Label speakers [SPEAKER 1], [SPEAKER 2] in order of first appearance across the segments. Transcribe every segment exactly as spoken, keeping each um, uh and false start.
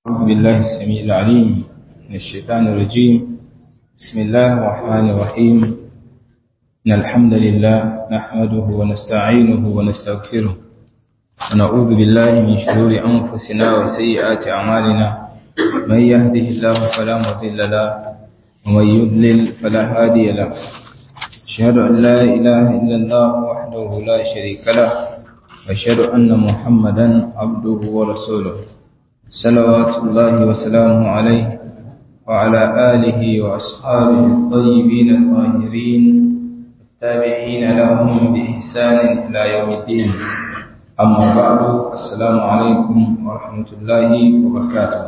[SPEAKER 1] أعوذ بالله السميع العليم من الشيطان الرجيم. بسم الله الرحمن الرحيم. إن الحمد لله نحمده ونستعينه ونستغفره ونعوذ بالله من شرور أنفسنا وسيئات أعمالنا. من يهده الله فلا مضل له ومن يضلل فلا هادي له. أشهد أن لا إله إلا الله وحده لا شريك له وأشهد أن محمدا عبده ورسوله صلوات الله وسلامه عليه وعلى آله وأصحابه الطيبين الطاهرين التابعين لهم بإحسان إلى يوم الدين. أما بعد، السلام عليكم ورحمة الله وبركاته.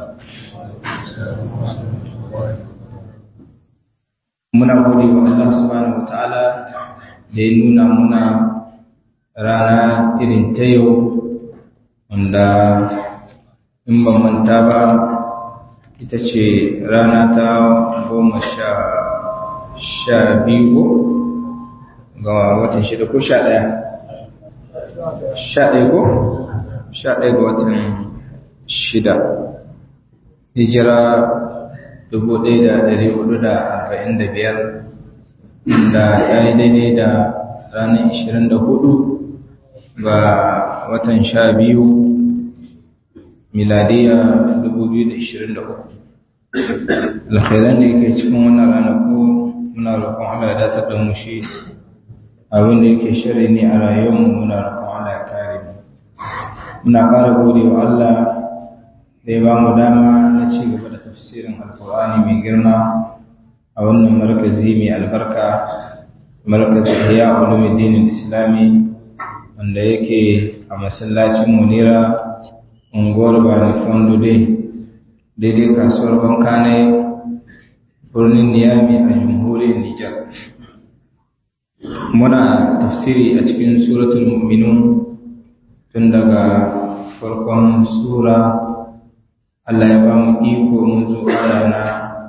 [SPEAKER 1] muna gode wa Allah subhanahu wataala da ya nuna muna rana irin ta yau wanda in ban manta ba ita ce rana ta goma sha sha biyu ga watan shida ko sha ɗaya sha ɗaya ko sha ɗaya ga watan shida hijira dubu ɗaya da ɗari hudu da arba'in da biyar da ya yi daidai da ranar ashirin da hudu ga watan sha biyu miladiya dubu biyu da ashirin da uku. Alkhairan da yake cikin wannan ranaku muna roƙon Allah ya datar da mu shi, abin da yake shari ne a rayuwarmu muna roƙon Allah ya kare mu. Muna ƙara gode wa Allah da ya ba mu dama na ci gaba da tafsirin Alƙur'ani mai girma a wannan markazi mai albarka, markazin Ihya Ulumuddin Islami wanda yake a masallacin Munira unguwar Bani Fondo daidai kasuwar Bankane birnin Niyami a jamhuriyar Nijar. Muna tafsiri a cikin suratul Mu'minun tun daga farkon sura. Allah ya ba mu iko mun zo aya na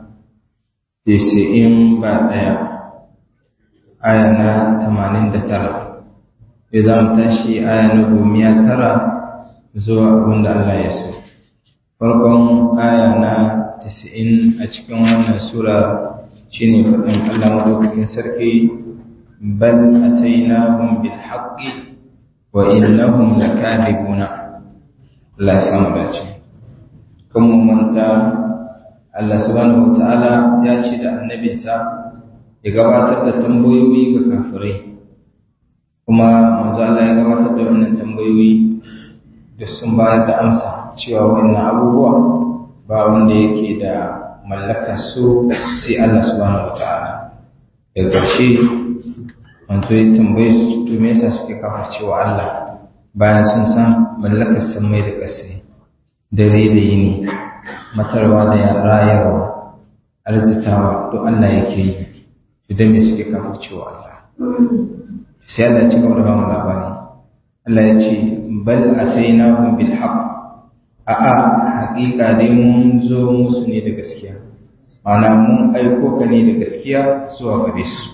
[SPEAKER 1] tisa'in ba ɗaya, aya na tamanin da tara. Ya za mu tashi aya na gomiya tara zuwa abin da Allah ya so. Farkon aya na tisa'in a cikin wannan sura shine faɗin Allah madaukakin sarki, bal atainahum bil haqqi wa innahum lakadibuna. Allah ya samu dace. Kan mu manta Allah subhanahu wataala ya ce da annabinsa ya gabatar da tambayoyi ga kafirai, kuma manzo Allah ya gabatar da wannan tambayoyi da sun bayar da amsa cewa wannan abubuwa ba wanda yake da mallakar su sai Allah subhanahu wataala. Da ƙarshe manzo ya tambaye su to me yasa suke kafircewa Allah bayan sun san mallakar samai da ƙasa, dare da yini, matarwa da rayarwa, arzitawa to Allah yake yi, idan me suke kafircewa Allah. Sai Allah ya ci gaba da ba mu labari. Allah ya ce bal atainahum bil haqq, a'a haƙiƙa dai mun zo musu ne da gaskiya, ma'ana mun aiko ka ne da gaskiya zuwa gare su.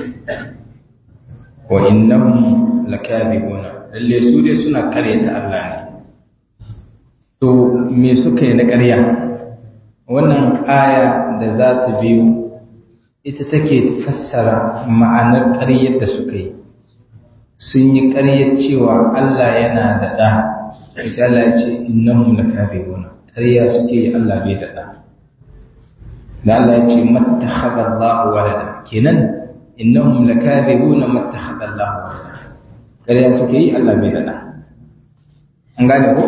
[SPEAKER 1] Wa innahum lakadibuna, lalle su dai suna ƙaryata Allah ne. To me suka yi na ƙarya? Wannan aya da za ta biyo ita take fassara ma'anar ƙaryar da suka yi. Sun yi ƙaryar cewa Allah yana da ɗa, sai Allah ya ce innahum lakadibuna, ƙarya suke yi Allah bai da ɗa. Da Allah ya ce mattakhadha Allahu walada, kenan innahum lakadibuna mattakhadha Allahu walada, ƙarya suke yi Allah bai da ɗa. An gane ko?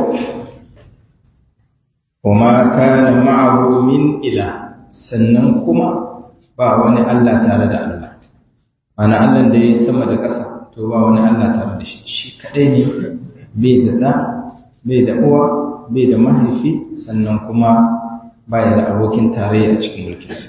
[SPEAKER 1] Wama kana ma'ahu min ila, sannan kuma ba wani Allah tare da Allah. Mana Allah da ya sama da ƙasa to ba wani Allah tare da shi, shi kadai ne, bai da ɗa, bai da uwa, bai da mahaifi, sannan kuma baya da abokin tarayya a cikin mulkinsa.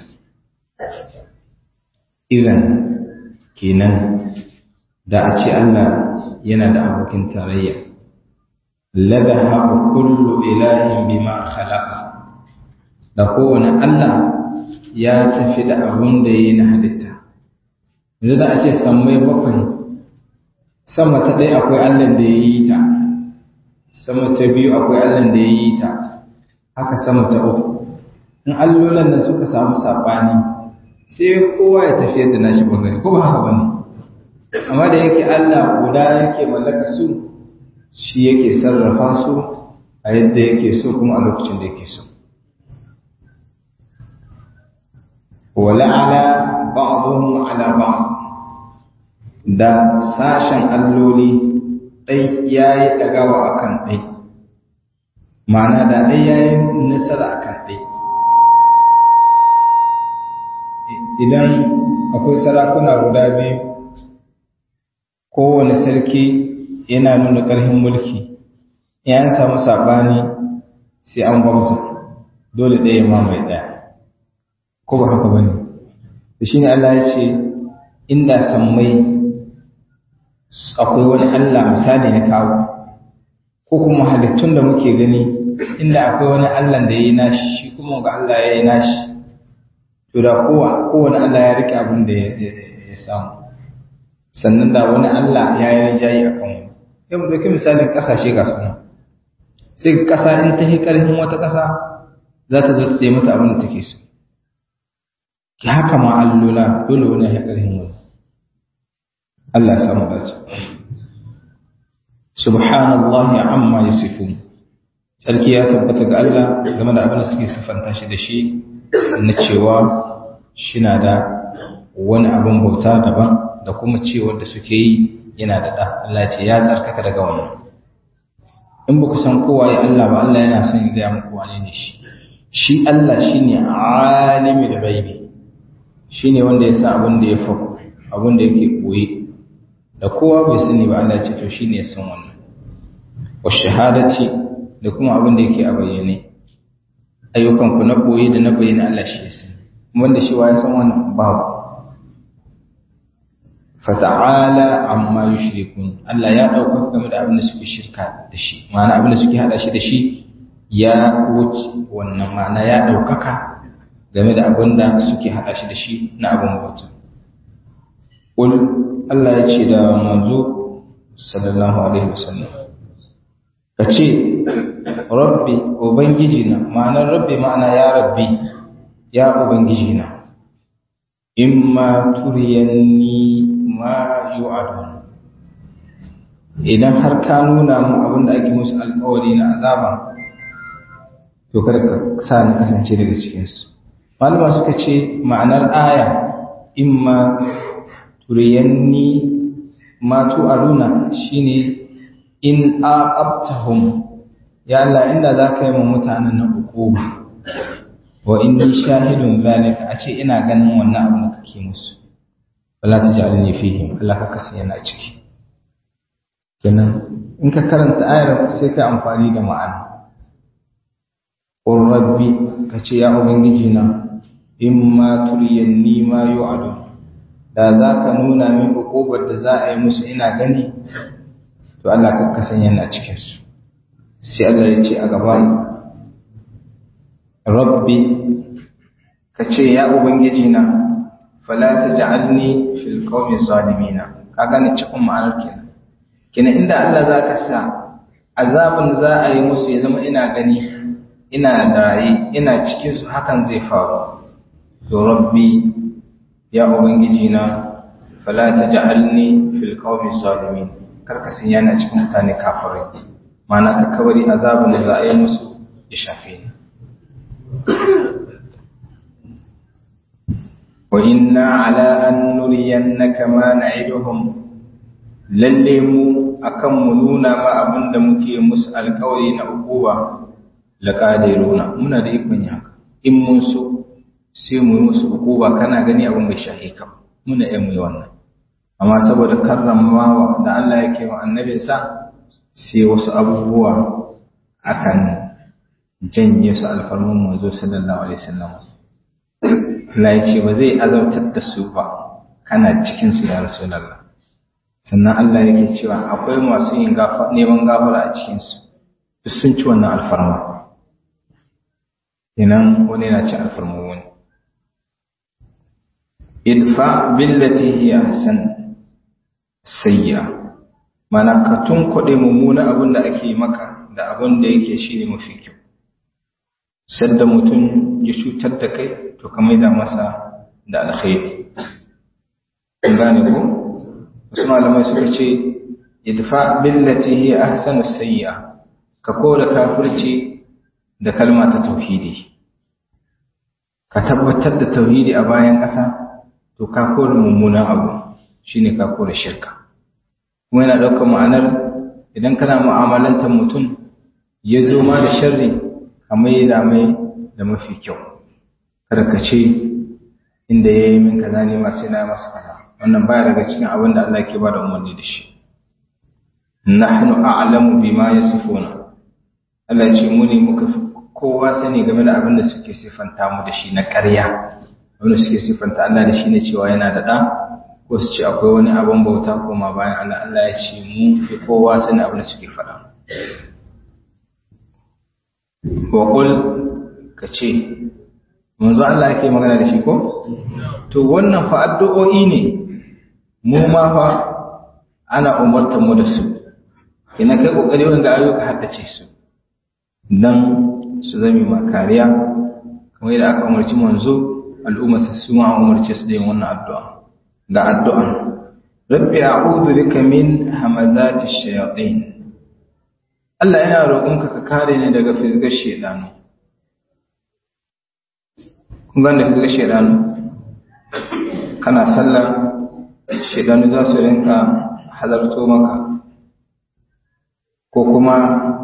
[SPEAKER 1] Idan kenan da a ce Allah yana da abokin tarayya, ladhaba kullu ilahin bima khalaqa, da kowane Allah ya tafi da abun da yayi na halitta. Yanzu da a ce sammai bakwai, sama ta ɗaya akwai Allah da yayi ta, sama ta biyu akwai Allah da yayi ta, haka sama ta uku in allolan nan suka samu sabani sai kowa ya tafi yadda nashi bangare ko ba haka bane amma da yake Allah guda yake mallaka su shi yake sarrafa su a yadda yake so kuma a lokacin da yake so wala ala ba'dhum ala ba'd da sashen alloli dai yayi dagawa akan dai ma'ana da dai yayi nasara akan dai idan akwai sarakuna guda biyu kowane sarki yana nuna ƙarfin mulki ya samu saɓani sai an gwamza dole ɗaya mamaye ɗaya ko ba haka ba ne da shi ne Allah ya ce inda sammai akwai wani Allah misali ya kawo ko kuma halittun da muke gani inda akwai wani Allah da ya yi nashi shi kuma ga Allah ya yi nashi to da kowa kowane Allah ya rike abin da ya samu sannan da wani Allah ya yi rijayi a kan wani yau mu dauki misalin kasashe ga suna sai kasa in ta yi karfin wata kasa za ta zo ta tsaye mata abin da take so ki haka ma allola dole wani ya karfin wani Allah ya samu dace subhanallahi amma yasifun sarki ya tabbata ga Allah game da abin da suke siffanta shi da shi na cewa shina da wani abin bauta daban da kuma cewar da suke yi yana da ɗa Allah ce ya tsarkaka daga wannan in ba ku san kowa ya Allah ba Allah yana son ya gaya muku wane ne shi shi Allah shine alimi da gaibi shine wanda ya sa abin da ya faku abin da yake koyi da kowa bai sani ba Allah ce to shine ya san wannan wa shahadati da kuma abin da yake a bayyane ayyukan ku na koyi da na bayyane Allah shi ya sani wanda shi wa ya san wannan babu fata'ala amma yushrikun Allah ya dauka game da abin da suke shirka da shi ma'ana abin da suke hada shi da shi ya wuce wannan ma'ana ya daukaka game da abin da suke hada shi da shi na abin bauta qul Allah ya ce da manzo sallallahu alaihi wasallam kace rabbi ubangiji na ma'anar rabbi ma'ana ya rabbi ya ubangiji na imma turiyanni ma yu'adun idan har ka nuna mu abin da ake musu alƙawari na azaba to kada ka sa ni kasance daga cikin su malama suka ce ma'anar aya imma turiyanni ma tu'aduna shine in aqabtahum ya Allah inda zaka yi mu mutanen na hukuma wa inni shahidun zalika a ce ina ganin wannan abin da kake musu wala tajalni fihim Allah ka kasance yana ciki kenan in ka karanta ayar sai ka amfani da ma'ana qur rabbi kace ya ubangiji na imma turiyanni ma yu'adu da zaka nuna min hukubar da za a yi musu ina gani to Allah ka kasance yana cikin su sai Allah ya ce a gaba rabbi kace ya ubangiji na fala taj'alni fil qawmi zalimin kaga ne cikin ma'anar kenan kenan inda Allah zaka sa azabin za a yi musu ya zama ina gani ina rayi ina cikin su hakan zai faru to rabbi ya ubangiji na fala taj'alni fil qawmi zalimin karka sun yana cikin mutane kafirai ma'ana ka kawari azabin da za a yi musu ya shafe ni wa inna ala an nuriyannaka ma na'iduhum lalle mu akan mu nuna ma abinda muke musu alƙawari na ukuba laqadiruna muna da ikon haka in mun so sai mu musu ukuba kana gani abin bai shahe ka muna yin mu wannan amma saboda karramawa da Allah yake wa annabinsa sai wasu abubuwa akan janye su alfarman manzo sallallahu alaihi wasallam Allah ya ce ba zai azabtar da su ba kana cikin su ya rasulullah sannan Allah yake cewa akwai masu yin gafa neman gafara a cikin su duk sun ci wannan alfarma idan wani yana ci alfarma wani idfa billati hiya ahsan sayya mana ka tunkuɗe mummuna abin da ake maka da abin da yake shine mafi kyau sadda mutum ya cutar da kai to ka maida masa da alkhairi kun gane ko wasu malamai suka ce idfa billati hi ahsanu sayyi'a ka kora kafirci da kalma ta tauhidi ka tabbatar da tauhidi a bayan ƙasa to ka kora mummunan abu shine ka kora shirka kuma yana ɗaukar ma'anar idan kana mu'amalantar mutum ya zo ma da sharri ka mai da mai da mafi kyau kada ka ce inda ya yi min kaza ne ma sai na masa kaza wannan baya daga cikin abin da Allah ke ba da umarni da shi nahnu a'lamu bima yasifuna Allah ce mu ne muka fi kowa sani game da abin da suke sifanta mu da shi na ƙarya abin da suke sifanta Allah da shi ne cewa yana da ɗa ko su ce akwai wani abin bauta koma bayan Allah Allah ya ce mu fi kowa sani abin da suke faɗa wa qul ka ce manzo Allah yake magana da shi ko to wannan fa addu'o'i ne mu ma fa ana umartar mu da su ina kai kokari wanda ayyuka haddace su dan su zame ma kariya kamar yadda aka umarci manzo al'umma su ma umarce su da yin wannan addu'a da addu'a rabbi a'udhu bika min hamazati shayatin Allah yana roƙonka ka kare ni daga fizgar shedanu kun ga da fizgar shedanu kana sallah shedanu za su rinka halarto maka ko kuma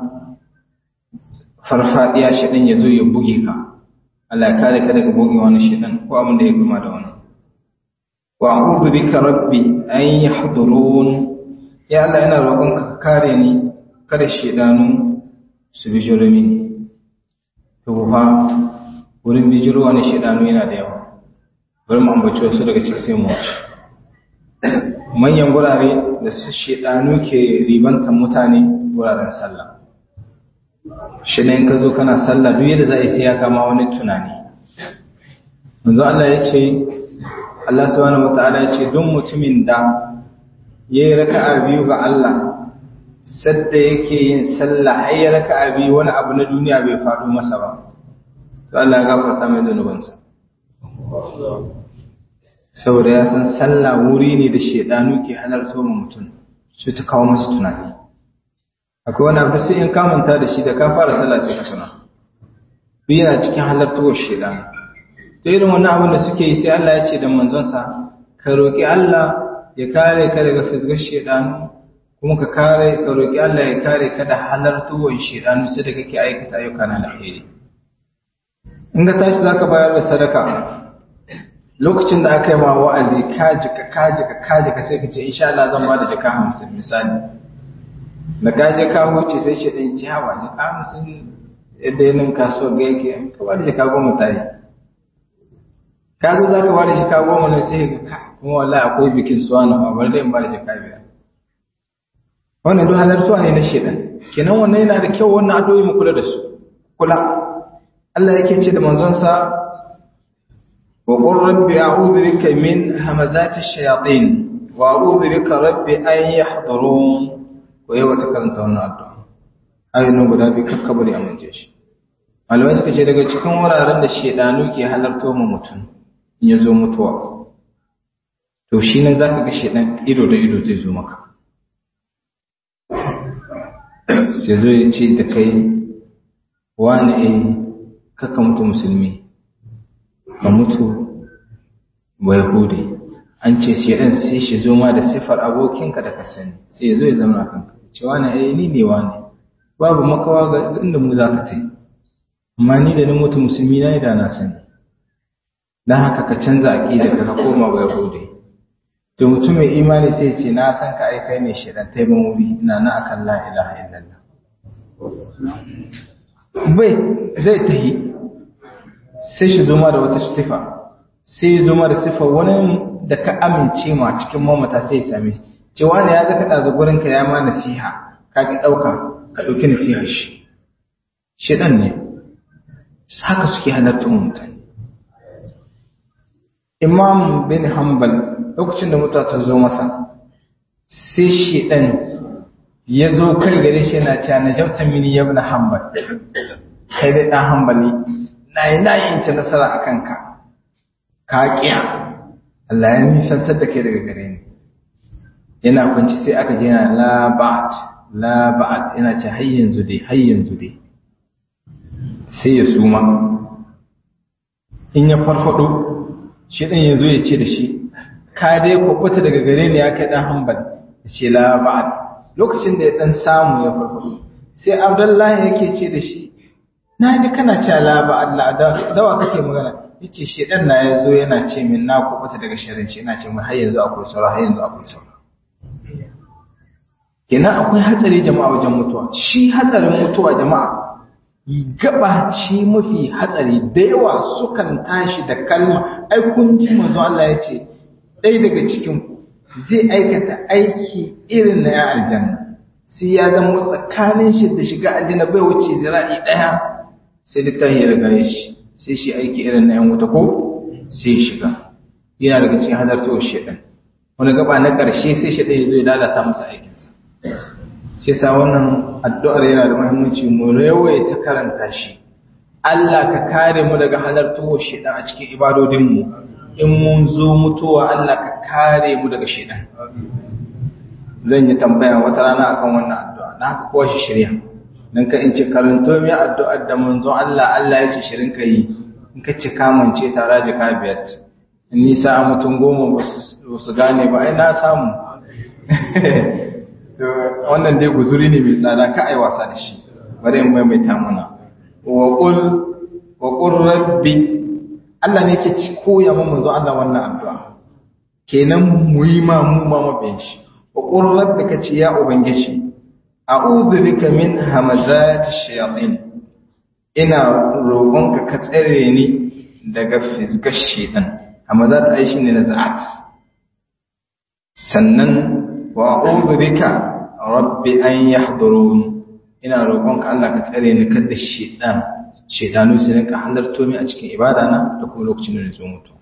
[SPEAKER 1] farfadiya shedan ya zo ya buge ka Allah ya kare ka daga buge wani shedan ko abin da ya kuma da wani wa a'udhu bika rabbi an yahdurun ya Allah ina roƙonka ka kare ni kada shedanu su bijiro mini to fa wurin bijiro wani shedanu yana da yawa bari mu ambaci wasu daga cikin sai mu wuce manyan gurare da su shedanu ke ribantan mutane wuraren sallah shi ne in ka zo kana sallah duk yadda za a yi sai ya kama wani tunani manzo Allah ya ce Allah subhanahu wataala ya ce don mutumin da yayi raka'a biyu ga Allah sadda yake yin sallah har ya raka'a biyu wani abu na duniya bai faɗo masa ba to Allah ya gafarta mai zanubansa saboda ya san sallah wuri ne da shedanu ke halarta wa mutum su ta kawo masa tunani akwai wani abu sai in kamanta da shi da ka fara sallah sai ka tuna duk yana cikin halartowar shedanu to irin wannan abin da suke yi sai Allah ya ce da manzonsa ka roki Allah ya kare ka daga fisgar shedanu kuma ka kare ka roki Allah ya kare ka da halartowar shedanu sai da kake aikata ayyuka na alheri in ga tashi zaka bayar da sadaka lokacin da aka yi ma wa'azi ka jika ka jika ka jika sai ka ce insha Allah zan ba da jaka hamsin misali da ka je ka wuce sai shi ɗin ci hawa jaka hamsin yadda yanin kasuwa ga yake ka ba da jaka goma ta yi ka zo za ka ba da jaka goma ne sai ka kuma wallahi akwai bikin suwa na babar da in ba da jaka biyar wannan duk halartuwa ne na shedan kenan wannan yana da kyau wannan addu'o'i mu kula da su kula Allah yake ce da manzonsa وقل ربي أعوذ بك من همزات الشياطين وأعوذ بك ربي أن يحضرون ويوم تكرمت wannan addu'a ayin nan guda biyu kakkabari amince shi malamai suka ce daga cikin wuraren da shedanu ke halarto mu mutum in ya zo mutuwa to shi ne zaka ga shedan ido da ido zai zo maka sai zo ya ce da kai wani eh kakka mutu musulmi ka mutu bai hude an ce shi ɗan sai shi zo ma da siffar abokinka da ka sani sai ya zo ya zama kanka ce wani ai ni ne wani babu makawa ga inda mu za ka tai amma ni da ni mutu musulmi na da na sani don haka ka canza aƙida ka ka koma bai hude to mutum mai imani sai ce na san ka aikai ne shi ɗan taimakon wuri ina na akan la ilaha illallah bai zai tahi sai shi zo ma da wata sifa sai zo ma da sifa wani da ka amince ma cikin mamata sai ya same shi cewa ne ya zaka dazu gurin ka ya ma nasiha ka ki dauka ka dauki nasiha shi shedan ne haka suke halarta mutane Imam bin Hanbal lokacin da mutuwa ta zo masa sai shedan ya zo kai gare shi yana cewa najabta mini ibn Hanbal kai dai dan hambali nayi nayi in ci nasara akan ka ka kiya Allah ya nisantar da kai daga gare ni yana kwanci sai aka je yana la ba'd la ba'd yana ce har yanzu dai har yanzu dai sai ya suma in ya farfado shi din yazo ya ce da shi ka dai kwakwata daga gare ni ya kai dan hanbal ya ce la ba'd lokacin da ya dan samu ya farfado sai Abdullahi yake ce da shi naji kana cewa la ba'd la dawa kake magana yace shedan na yazo yana ce min na kwakwata daga sharrin shi yana ce min har yanzu akwai saura har yanzu akwai saura kenan akwai hatsari jama'a wajen mutuwa shi hatsarin mutuwa jama'a gaba ce mafi hatsari da yawa sukan tashi da kalma ai kun ji manzo Allah ya ce ɗaya daga cikin ku zai aikata aiki irin na ya aljanna sai ya zama tsakanin shi da shiga aljanna bai wuce zira'i ɗaya sai littafi ya riga shi sai shi aiki irin na yan wuta ko sai shiga yana daga cikin hadartowar shedan wani gaba na ƙarshe sai shedan ya zo ya lalata masa aikinsa shi sa wannan addu'ar yana da muhimmanci mu rewaye ta karanta shi Allah ka kare mu daga halartuwar shedan a cikin ibadodinmu in mun zo mutuwa Allah ka kare mu daga shedan zan yi tambaya wata rana akan wannan addu'a na haka kowa shi shirya dan ka in ce karanto mai addu'ar da manzon Allah Allah ya ce shirin ka yi in ka ce kamance tara jika biyar in nisa a mutum goma ba su gane ba ai na samu wannan dai guzuri ne mai tsada ka ai wasa da shi bari in maimaita muna wa qul wa qur rabbi Allah ne yake ci koya mu manzo Allah wannan addu'a kenan mu yi ma mu ma mabiyin shi wa qur rabbi ka ce ya ubangiji a'udhu bika min hamazati shayatin ina roƙonka ka tsare ni daga fizgar shaytan hamazat ai shine nazat sannan wa a'udhu bika rabbi an yahdurun ina roƙonka Allah ka tsare ni kada shedan shedanu su rinka halarto mi a cikin ibada na da kuma lokacin da nazo mutu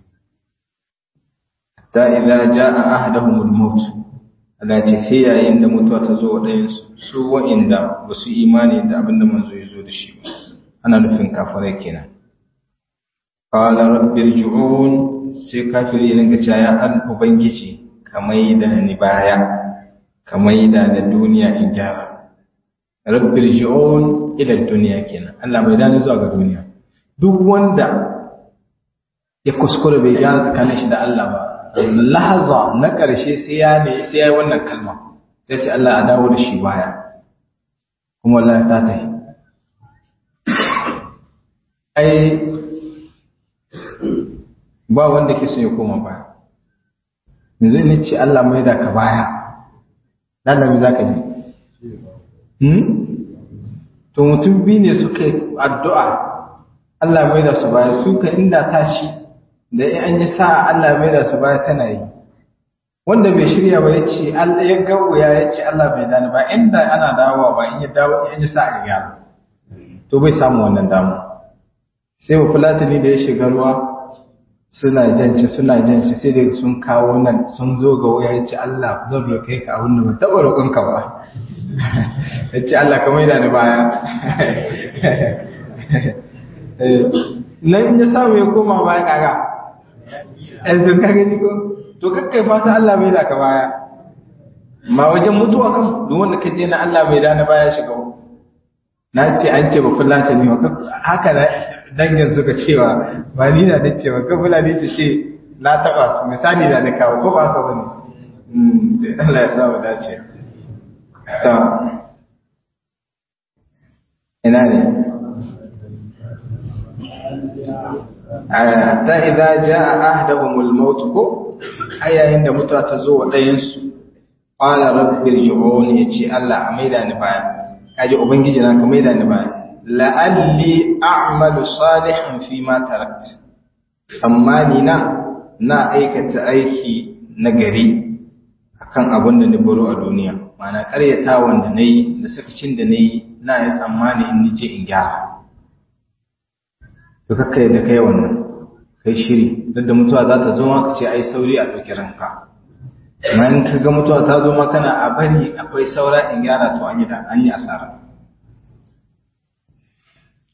[SPEAKER 1] ta idza jaa ahaduhumul maut Allah ce sai yayin da mutuwa ta zo wa ɗayan su su wa'inda ba su imani da abinda manzo ya zo da shi ba ana nufin kafirai kenan qala rabbi irji'un sai kafiri rinka cewa ya an ubangiji kamar da ni baya kamar da na duniya in gyara rabbir ji'un ila duniya kenan Allah bai dani zuwa ga duniya duk wanda ya kuskure bai gyara tsakanin shi da Allah ba lahaza na karshe sai ya ne sai yayi wannan kalma sai sai Allah ya dawo da shi baya kuma Allah ta tayi ai ba wanda ke so ya koma baya yanzu ne ce Allah mai da ka baya dan da za ka ji hmm to mutum bi ne suka addu'a Allah mai da su baya suka inda tashi da in an yi sa'a Allah mai da su baya tana yi wanda bai shirya ba yace Allah ya gauya yace Allah bai dani ba inda ana dawowa ba in ya dawo in ya sa'a ga to bai samu wannan damu sai wa fulatani da ya shiga ruwa suna janci suna janci sai da sun kawo nan sun zo ga waya yace Allah zan roke ka abin da ban taba roƙon ka ba yace Allah ka maida ni baya nan ya samu ya koma baya kaga ɗan sun kaga ni ko to kakkai fata Allah maida ka baya ma wajen mutuwa kan duk wanda ka je na Allah maida ni baya shiga na ce an ce ba fulata ne haka dangin suka cewa ba ni na da cewa ka fulani su ce na taba su misali da na kawo ko ba haka bane Allah ya sa mu dace ta ina ne hatta idza jaa ahaduhumul maut ko ayayin da mutuwa ta zo wa ɗayan su qala rabbi irji'un yace Allah a maida ni baya kaje ubangiji na ka maida ni baya la'alli a'malu salihan fi ma tarakt tsammani na na aikata aiki na gari akan abin da ni baro a duniya mana karyata wanda nayi da sakacin da nayi na yi tsammani in nije in gyara to kakkai da kai wannan kai shiri dan da mutuwa za ta zo ma ka ce ai sauri a doki ranka amma in ka ga mutuwa ta zo ma kana a bari akwai saura in gyara to an yi da an yi asara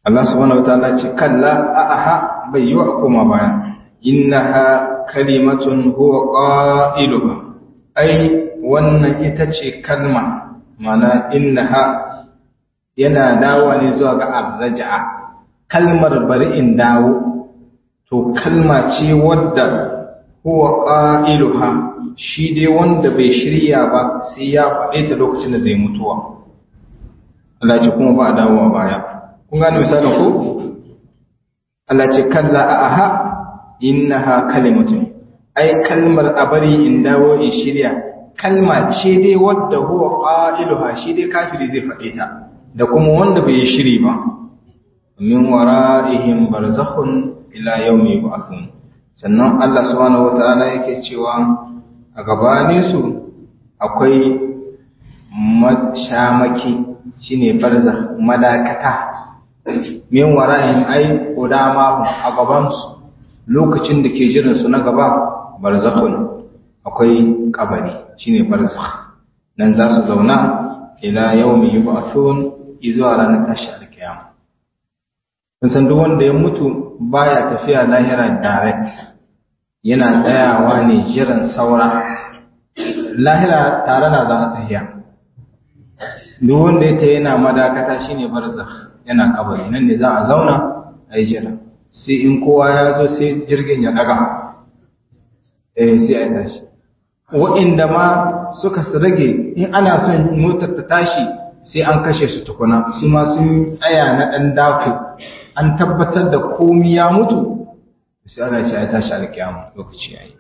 [SPEAKER 1] Allah subhanahu wataala ce kalla aha bai yi wa koma baya innaha kalimatun huwa qailuha ai wannan ita ce kalma mana innaha yana dawo ne zuwa ga arraja'a kalmar bari in dawo to kalma ce wadda huwa qailuha shi dai wanda bai shirya ba sai ya faɗe ta lokacin da zai mutuwa Allah ce kuma ba dawowa baya kun gane misalin ko Allah ce kalla aha innaha kalimatun ai kalmar abari in dawo in shirya kalma ce dai wadda huwa qailuha shi dai kafiri zai faɗe ta da kuma wanda bai shiri ba min wara'ihim barzakhun ila yawmi yub'athun sannan Allah subhanahu wataala yake cewa a gabanin su akwai mashamaki shine barzakh madakata min wara'ihim ai qudama a gaban su lokacin da ke jiran su na gaba barzakhun akwai kabari shine barzakh nan za su zauna ila yawmi yub'athun izuwa ranar tashi alkiyama kun san duk wanda ya mutu baya tafiya lahira direct yana tsayawa ne jiran saura lahira tare na za ta tafiya duk wanda ya ta yana madakata shine barzakh yana kabari nan ne za a zauna a yi jira sai in kowa ya zo sai jirgin ya daga eh sai a tashi wa'inda ma suka rage in ana son motar ta tashi sai an kashe su tukuna su ma sun tsaya na ɗan dako an tabbatar da komi ya mutu sai ana ce ya tashi alkiyama lokaci ya yi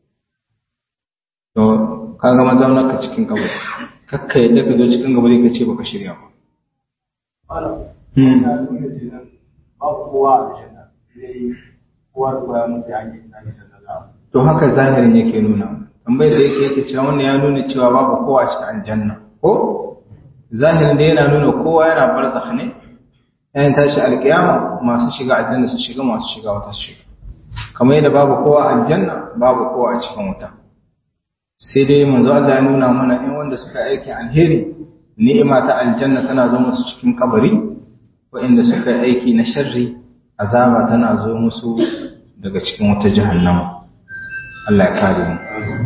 [SPEAKER 1] to kaga mazaunar ka cikin kabari kakka yadda ka zo cikin kabari ka ce baka shirya ba to haka zahirin yake nuna tambayar da yake yake cewa wannan ya nuna cewa babu kowa cikin aljanna ko zahirin da yana nuna kowa yana barzakh ne yayin tashi alkiyama masu shiga aljanna su shiga masu shiga wata su shiga kamar yadda babu kowa aljanna babu kowa a cikin wuta sai dai manzo Allah ya nuna mana in wanda suka aiki alheri ni'ima ta aljanna tana zo musu cikin kabari wa'inda suka aiki na sharri azaba tana zo musu daga cikin wata jahannama Allah ya kare mu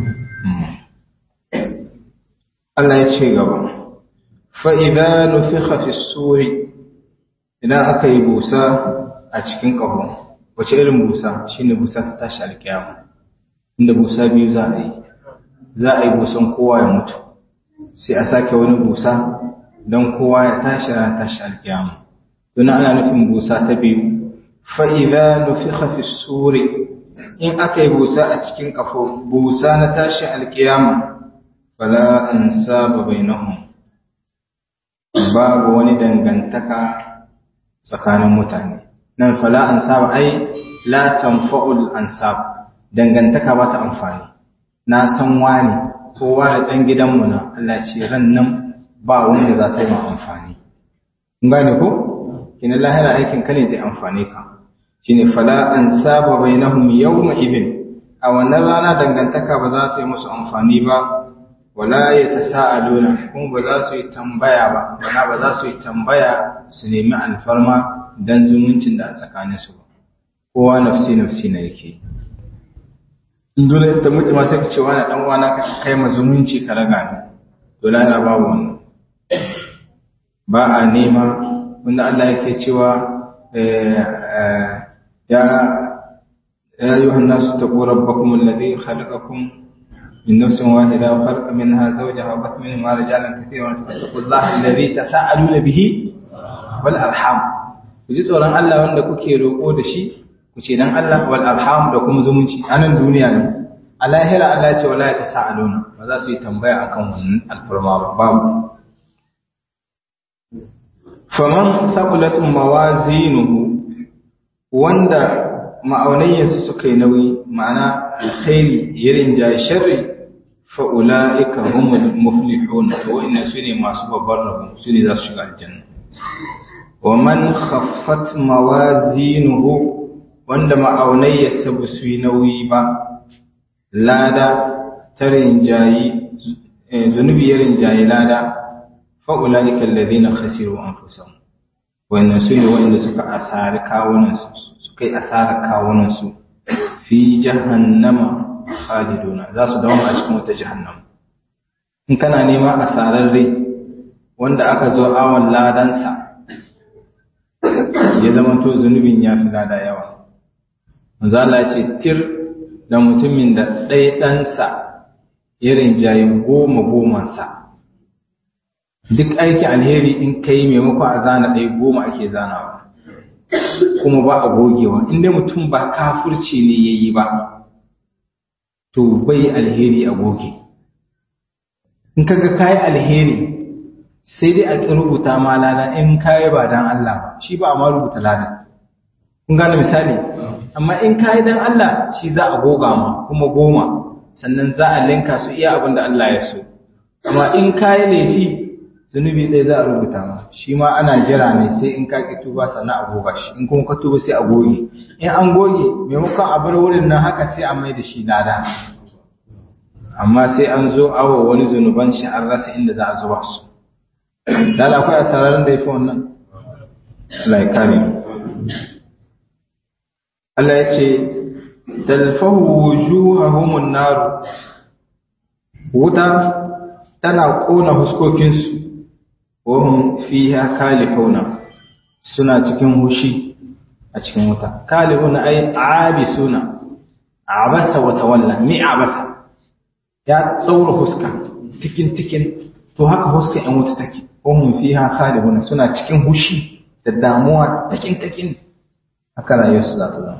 [SPEAKER 1] Allah ya ce gaba fa'iza nufiha fi suri idan aka yi busa a cikin ƙaho wace irin busa shi ne busa ta tashi alkiyama inda busa biyu za a yi za a yi busan kowa ya mutu sai a sake wani busa don kowa ya tashi ran tashi alkiyama don ana nufin busa ta biyu fa'iza nufiha fi suri in aka yi busa a cikin ƙafo busa na tashi alkiyama fala an saba bainahum babu wani dangantaka tsakanin mutane nan fala ansab ai la tanfa'ul ansab dangantaka ba ta amfani na san wani kowa da dan gidanmu na Allah ce ran nan ba wanda za ta yi amfani kun gane ko kina lahira aikin ka ne zai amfane ka shine fala ansab bainahum yawma idin a wannan rana dangantaka ba za ta yi musu amfani ba wala ya tasa'aluna kuma ba za su yi tambaya ba wana ba za su yi tambaya su nemi alfarma dan zumuncin da a tsakanin su ba kowa nafsi nafsi na yake in dole ta mutu ma sai ka ce wani dan uwana ka kai ma zumunci ka raga ne dole ana babu wannan ba a nema wanda Allah yake cewa ya ya ayyuhan nasu taqu rabbakum alladhi khalaqakum من نفس واحدة وخلق منها زوجها وبث منهما رجالا كثيرا واتقوا الله الذي تساءلون به والأرحام kuji tsoron Allah wanda kuke roƙo da shi ku ce dan Allah wal arham da kuma zumunci anan duniya ne a lahira Allah ya ce wala ya tasaaluna ba za su yi tambaya akan wannan alfarma ba babu faman thaqulat mawazinuhu wanda ma'aunayyansu suka yi nauyi ma'ana alkhairi yarin jayi sharri fa'ula'ika humul muflihun wa'inna su ne masu babbar rabu su ne za su shiga aljanna wa man khaffat mawazinuhu wanda ma'aunayyarsa ba su yi nauyi ba lada ta rinjayi zunubi ya rinjayi lada fa'ula'ika alladhina khasiru anfusahum wannan su ne wanda suka asari kawunan su suka yi asarar kawunan su fi jahannama khaliduna za su dawo a cikin wata jahannama. In kana nema asararre wanda aka zo awon ladansa ya zama to zunubin ya fi lada yawa. Manzo Allah ya ce tir da mutumin da ɗaya ɗansa irin jayin goma gomansa. Duk aiki alheri in kai maimakon a zana ɗaya goma ake zanawa kuma ba a gogewa. Inda mutum ba kafurci ne ya yi ba to bai alheri a goge. In kaga kayi alheri sai dai a rubuta ma lada in kayi ba dan Allah ba, shi ba a ma rubuta lada. Kun gane misali? Amma in kayi dan Allah shi za a goga ma kuma goma, sannan za a linka su iya abin da Allah ya so. Amma in kayi laifi zunubi ɗaya za a rubuta ma, shi ma ana jira ne sai in ka ki tuba sannan a goga shi, in kuma ka tuba sai a goge. In an goge maimakon a bar wurin nan haka sai a mai da shi lada. Amma sai an zo awo wani zunuban shi an rasa inda za a zuba su. Dala akwai asararin da ya fi wannan? Allah ya kare mu. Allah ya ce, talfahu wujuhahumun naru, wuta tana ƙona huskokinsu, wahum fiha kalihuna, suna cikin hushi a cikin wuta. Kalihuna ai abisuna, abasa wa tawalla, ni abasa. Ya tsaura huska tikin tikin, to haka huska ‘yan wuta take, wahum fiha kalihuna, suna cikin hushi da damuwa takin takin. Haka rayuwarsu za ta zama.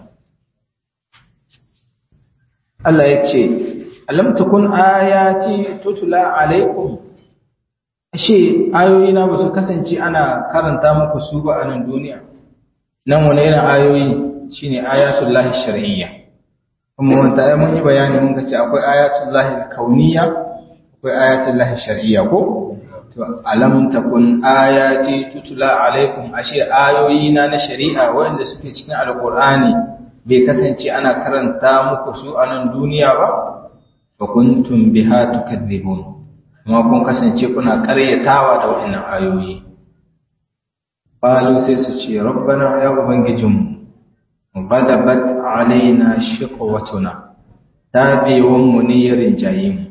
[SPEAKER 1] Allah ya ce, alam takun ayati tutula alaikum, ashe ayoyina ba su kasance ana karanta muku su ba a nan duniya. Nan wani irin ayoyi shine ayatul lahi shar'iyya. Kuma wanda ai mun yi bayani mun ce akwai ayatul lahi kauniyya, akwai ayatul lahi shar'iyya ko? To alam takun ayati tutula alaikum, ashe ayoyina na shari'a wanda suke cikin alqur'ani bai kasance ana karanta muku su a nan duniya ba, fa kuntum biha tukadzibun, kuma kun kasance kuna ƙaryatawa da wannan ayoyi. Qalu sai su ce rabbana ya ubangijinmu, ghadabat alaina shiqwatuna, tabiwan mu ne ya rinjaye mu.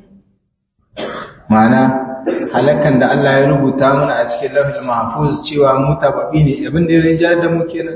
[SPEAKER 1] Ma'ana halakan da Allah ya rubuta mana a cikin lauhul mahfuz cewa mutababi ne, abin da ya rinjaye da mu kenan.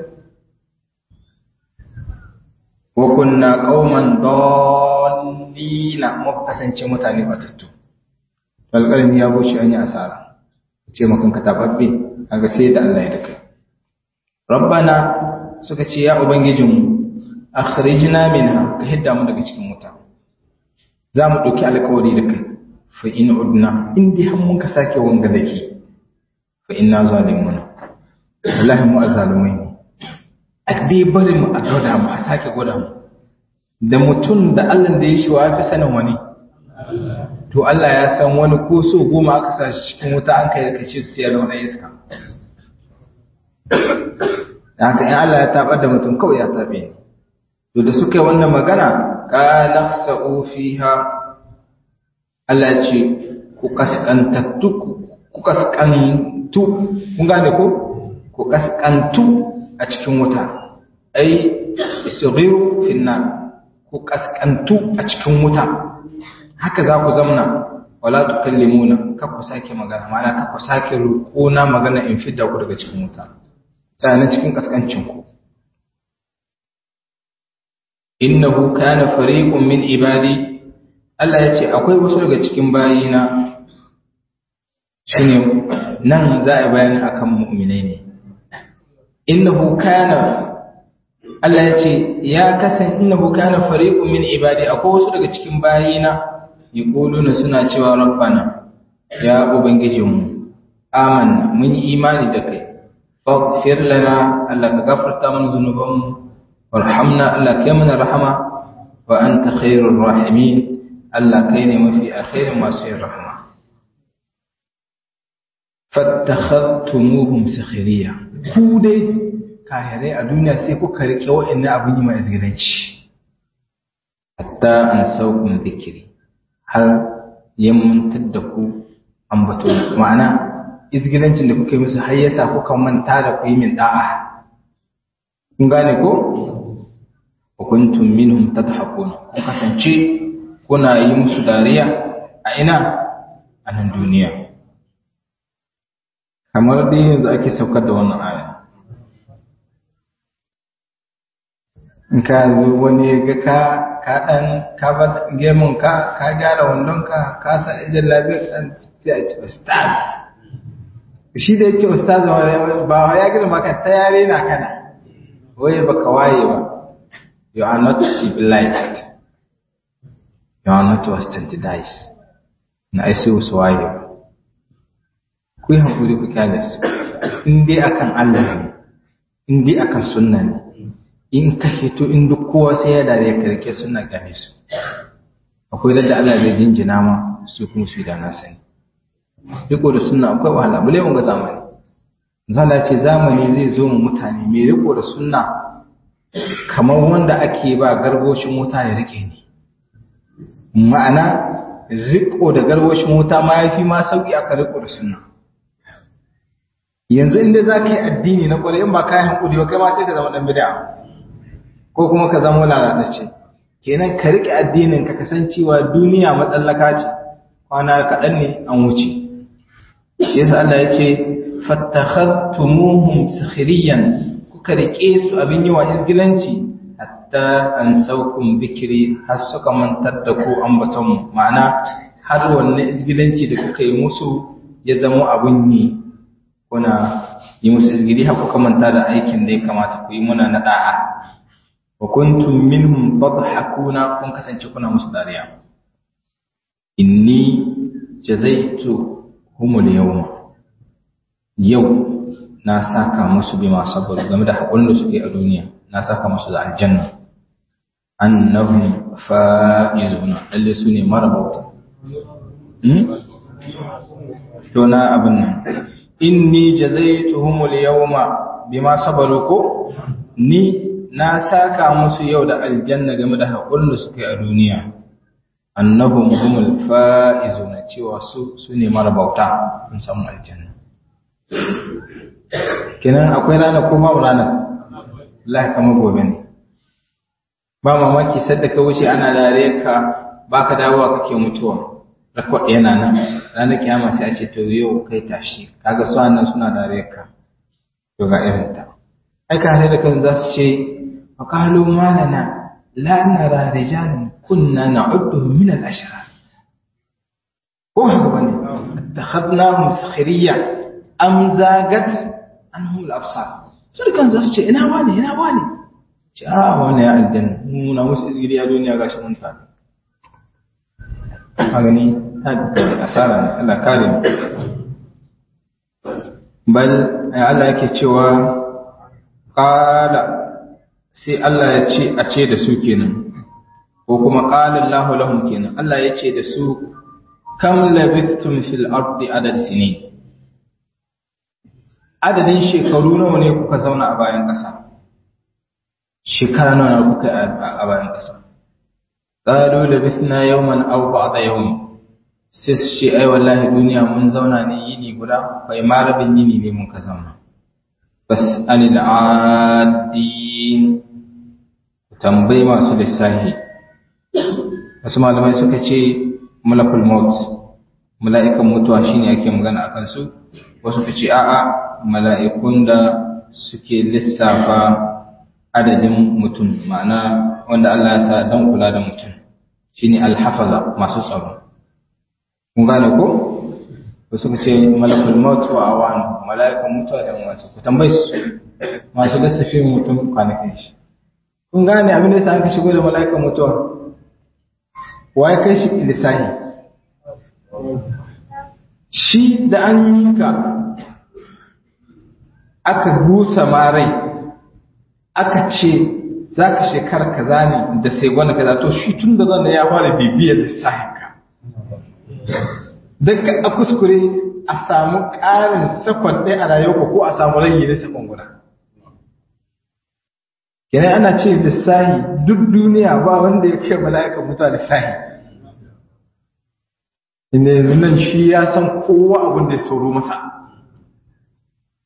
[SPEAKER 1] Wa kunna qauman dallina, muka kasance mutane batattu. Alƙalmi ya bushe an yi asara, ce makan ka tababbe, kaga sai da Allah ya daka. Rabbana suka ce ya ubangijinmu, akhrijna minha, ka hidda mu daga cikin wuta. Za mu ɗauki alƙawari da kai, fa in udna, in dai har mun ka sake wanga dake, fa inna zalimuna. Wallahi mu azzalumai ne. A dai bari mu a gwada mu, a sake gwada mu. Da mutum da Allah da ya shi wa fi sanin wani. To Allah ya san wani ko so goma aka sa shi cikin wuta an kai da kace su ya zama iska. Da haka in Allah ya tabar da mutum kawai ya tabe ne. To da suka yi wannan magana, qala sa'u fiha, Allah ya ce ku kaskantattu ku kaskantu, kun gane ko? Ku kaskantu a cikin wuta. Ai isghiru fi nar, ku kaskantu a cikin wuta. Haka za ku zamna, wala tukallimuna, kar ku sake magana, ma'ana kar ku sake roƙona magana in fidda ku daga cikin wuta. Tsayanin cikin kaskancin ku. Innahu kana fariqun min ibadi, Allah ya ce akwai wasu daga cikin bayina, shine nan za a bayani akan mu'minai ne. Innahu kana, Allah ya ce ya kasan innahu kana fariqun min ibadi, akwai wasu daga cikin bayina yaquluna suna cewa rabbana ya ubangijinmu, amanna mun yi imani da kai, faghfir lana, Allah ka gafarta mana zunubanmu, warhamna, Allah kai mana rahama, wa anta khairur rahimin, Allah kai ne mafi alkhairin masu yin rahama. Fattakhadtumuhum sakhiriya, ku dai kahirai a duniya sai kuka rike wa'annan abin yi mai izgilanci, hatta an saukun zikiri, har yammantar da ku ambato. Ma'ana izgilancin da kuke musu har yasa kuka manta da ku yi min da'a kun gane ko wa kuntum minhum tadhakun kun kasance kuna yi musu dariya a ina a nan duniya kamar dai yanzu ake saukar da wannan aya in ka zo wani ga ka ka dan ka ba gemun ka ka gyara wandon ka ka sa jallabi dan sai a ce ustaz shi da yake ustaz ba ya girma ka ta yare na kana waye baka waye ba you are not civilized you are not standardized na ai sai wasu waye ba ku yi hankuri ku kyale su in dai akan Allah ne in dai akan sunna ne in ka hito in duk kowa sai ya dare ka rike sunna gane su akwai da Allah zai jinjina ma su kuma su da na sani riko da sunna akwai wahala bale mun ga zamani zalla ce zamani zai zo mu mutane mai riko da sunna kamar wanda ake ba garboshin wuta ya rike ne ma'ana riko da garboshin wuta ma yafi ma sauki aka riko da sunna yanzu inda za ka yi addini na kwarai in ba kayan hankuli ba kai ma sai ka zama dan bid'a ko kuma ka zama lalatacce kenan ka rike addinin ka kasancewa duniya matsallaka ce kwana kaɗan ne an wuce shi yasa Allah ya ce fattakhadtumuhum sakhiriyan kuka rike su abin yawa izgilanci hatta an saukum bikri har suka mantar da ku ambaton ma'ana har wannan izgilanci da kuka yi musu ya zama abun yi kuna yi musu izgili har kuka manta da aikin da ya kamata ku yi muna na da'a wa kuntum minhum tadhakuna kun kasance kuna musu dariya inni jazaitu humul yawma yau na saka musu bima sabaru game da hakurin da suke a duniya na saka musu da aljanna annahum faizuna lalle su ne marabauta hmm? to na abin nan inni jazaituhumul yawma bima sabaru ko ni na saka musu yau da aljanna game da hakurin da suke a duniya annahum humul faizuna cewa su su ne marabauta in samu aljanna kenan akwai rana ko babu rana wallahi kamar gobe ne ba mamaki sadda ka wuce ana dare ka baka dawowa kake mutuwa rakwad yana nan ranar kiyama sai a ce to yau kai tashi kaga su annan suna dare ka to ga irin ta ai ka hare da kan za su ce faqalu ma lana la nara rijalan kunna na'udduhum min al-ashrar ko haka bane attakhadnahum sakhiriya am zagat anhum al-absar sai kan za su ce ina wani ina wani ce a wani ya aljanna mu na musu izgiri a duniya gashi mun ta a gani asara ne Allah kare mu bal Allah yake cewa qala sai Allah ya ce a ce da su kenan ko kuma qala Allahu lahum kenan Allah ya ce da su kam labithtum fil ardi adad sinin adadin shekaru nawa ne kuka zauna a bayan ƙasa shekara nawa ne kuka a bayan ƙasa qalu labithna yawman aw ba'da yawm sai su ce ai wallahi duniya mun zauna ne yini guda kai ma rabin yini ne mun ka zauna bas anil adin tambayi masu lissahi wasu malamai suka ce malakul maut mala'ikan mutuwa shine ake magana akan su wasu suka ce a'a mala'ikun da suke lissafa adadin mutum ma'ana wanda Allah ya sa dan kula da mutum shine alhafaza masu tsaro kun gane ko wasu suka ce malakul maut wa awan mala'ikan mutuwa da masu ku tambayi su masu lissafi mutum kwanakin shi kun gane abin da yasa aka shigo da mala'ikan mutuwa waye kai shi lissahi shi da an yi ka aka busa marai aka ce za ka shekara kaza ne da sai gwanda kaza to shi tun da zan ya fara bibiyar lissahinka don ka a kuskure a samu ƙarin sakon ɗaya a rayuwa ko a samu rage na sakon guda kenan ana ce lissahi duk duniya ba wanda ya kai mala'ikan mutuwa lissahi inda yanzu nan shi ya san kowa abin da ya sauro masa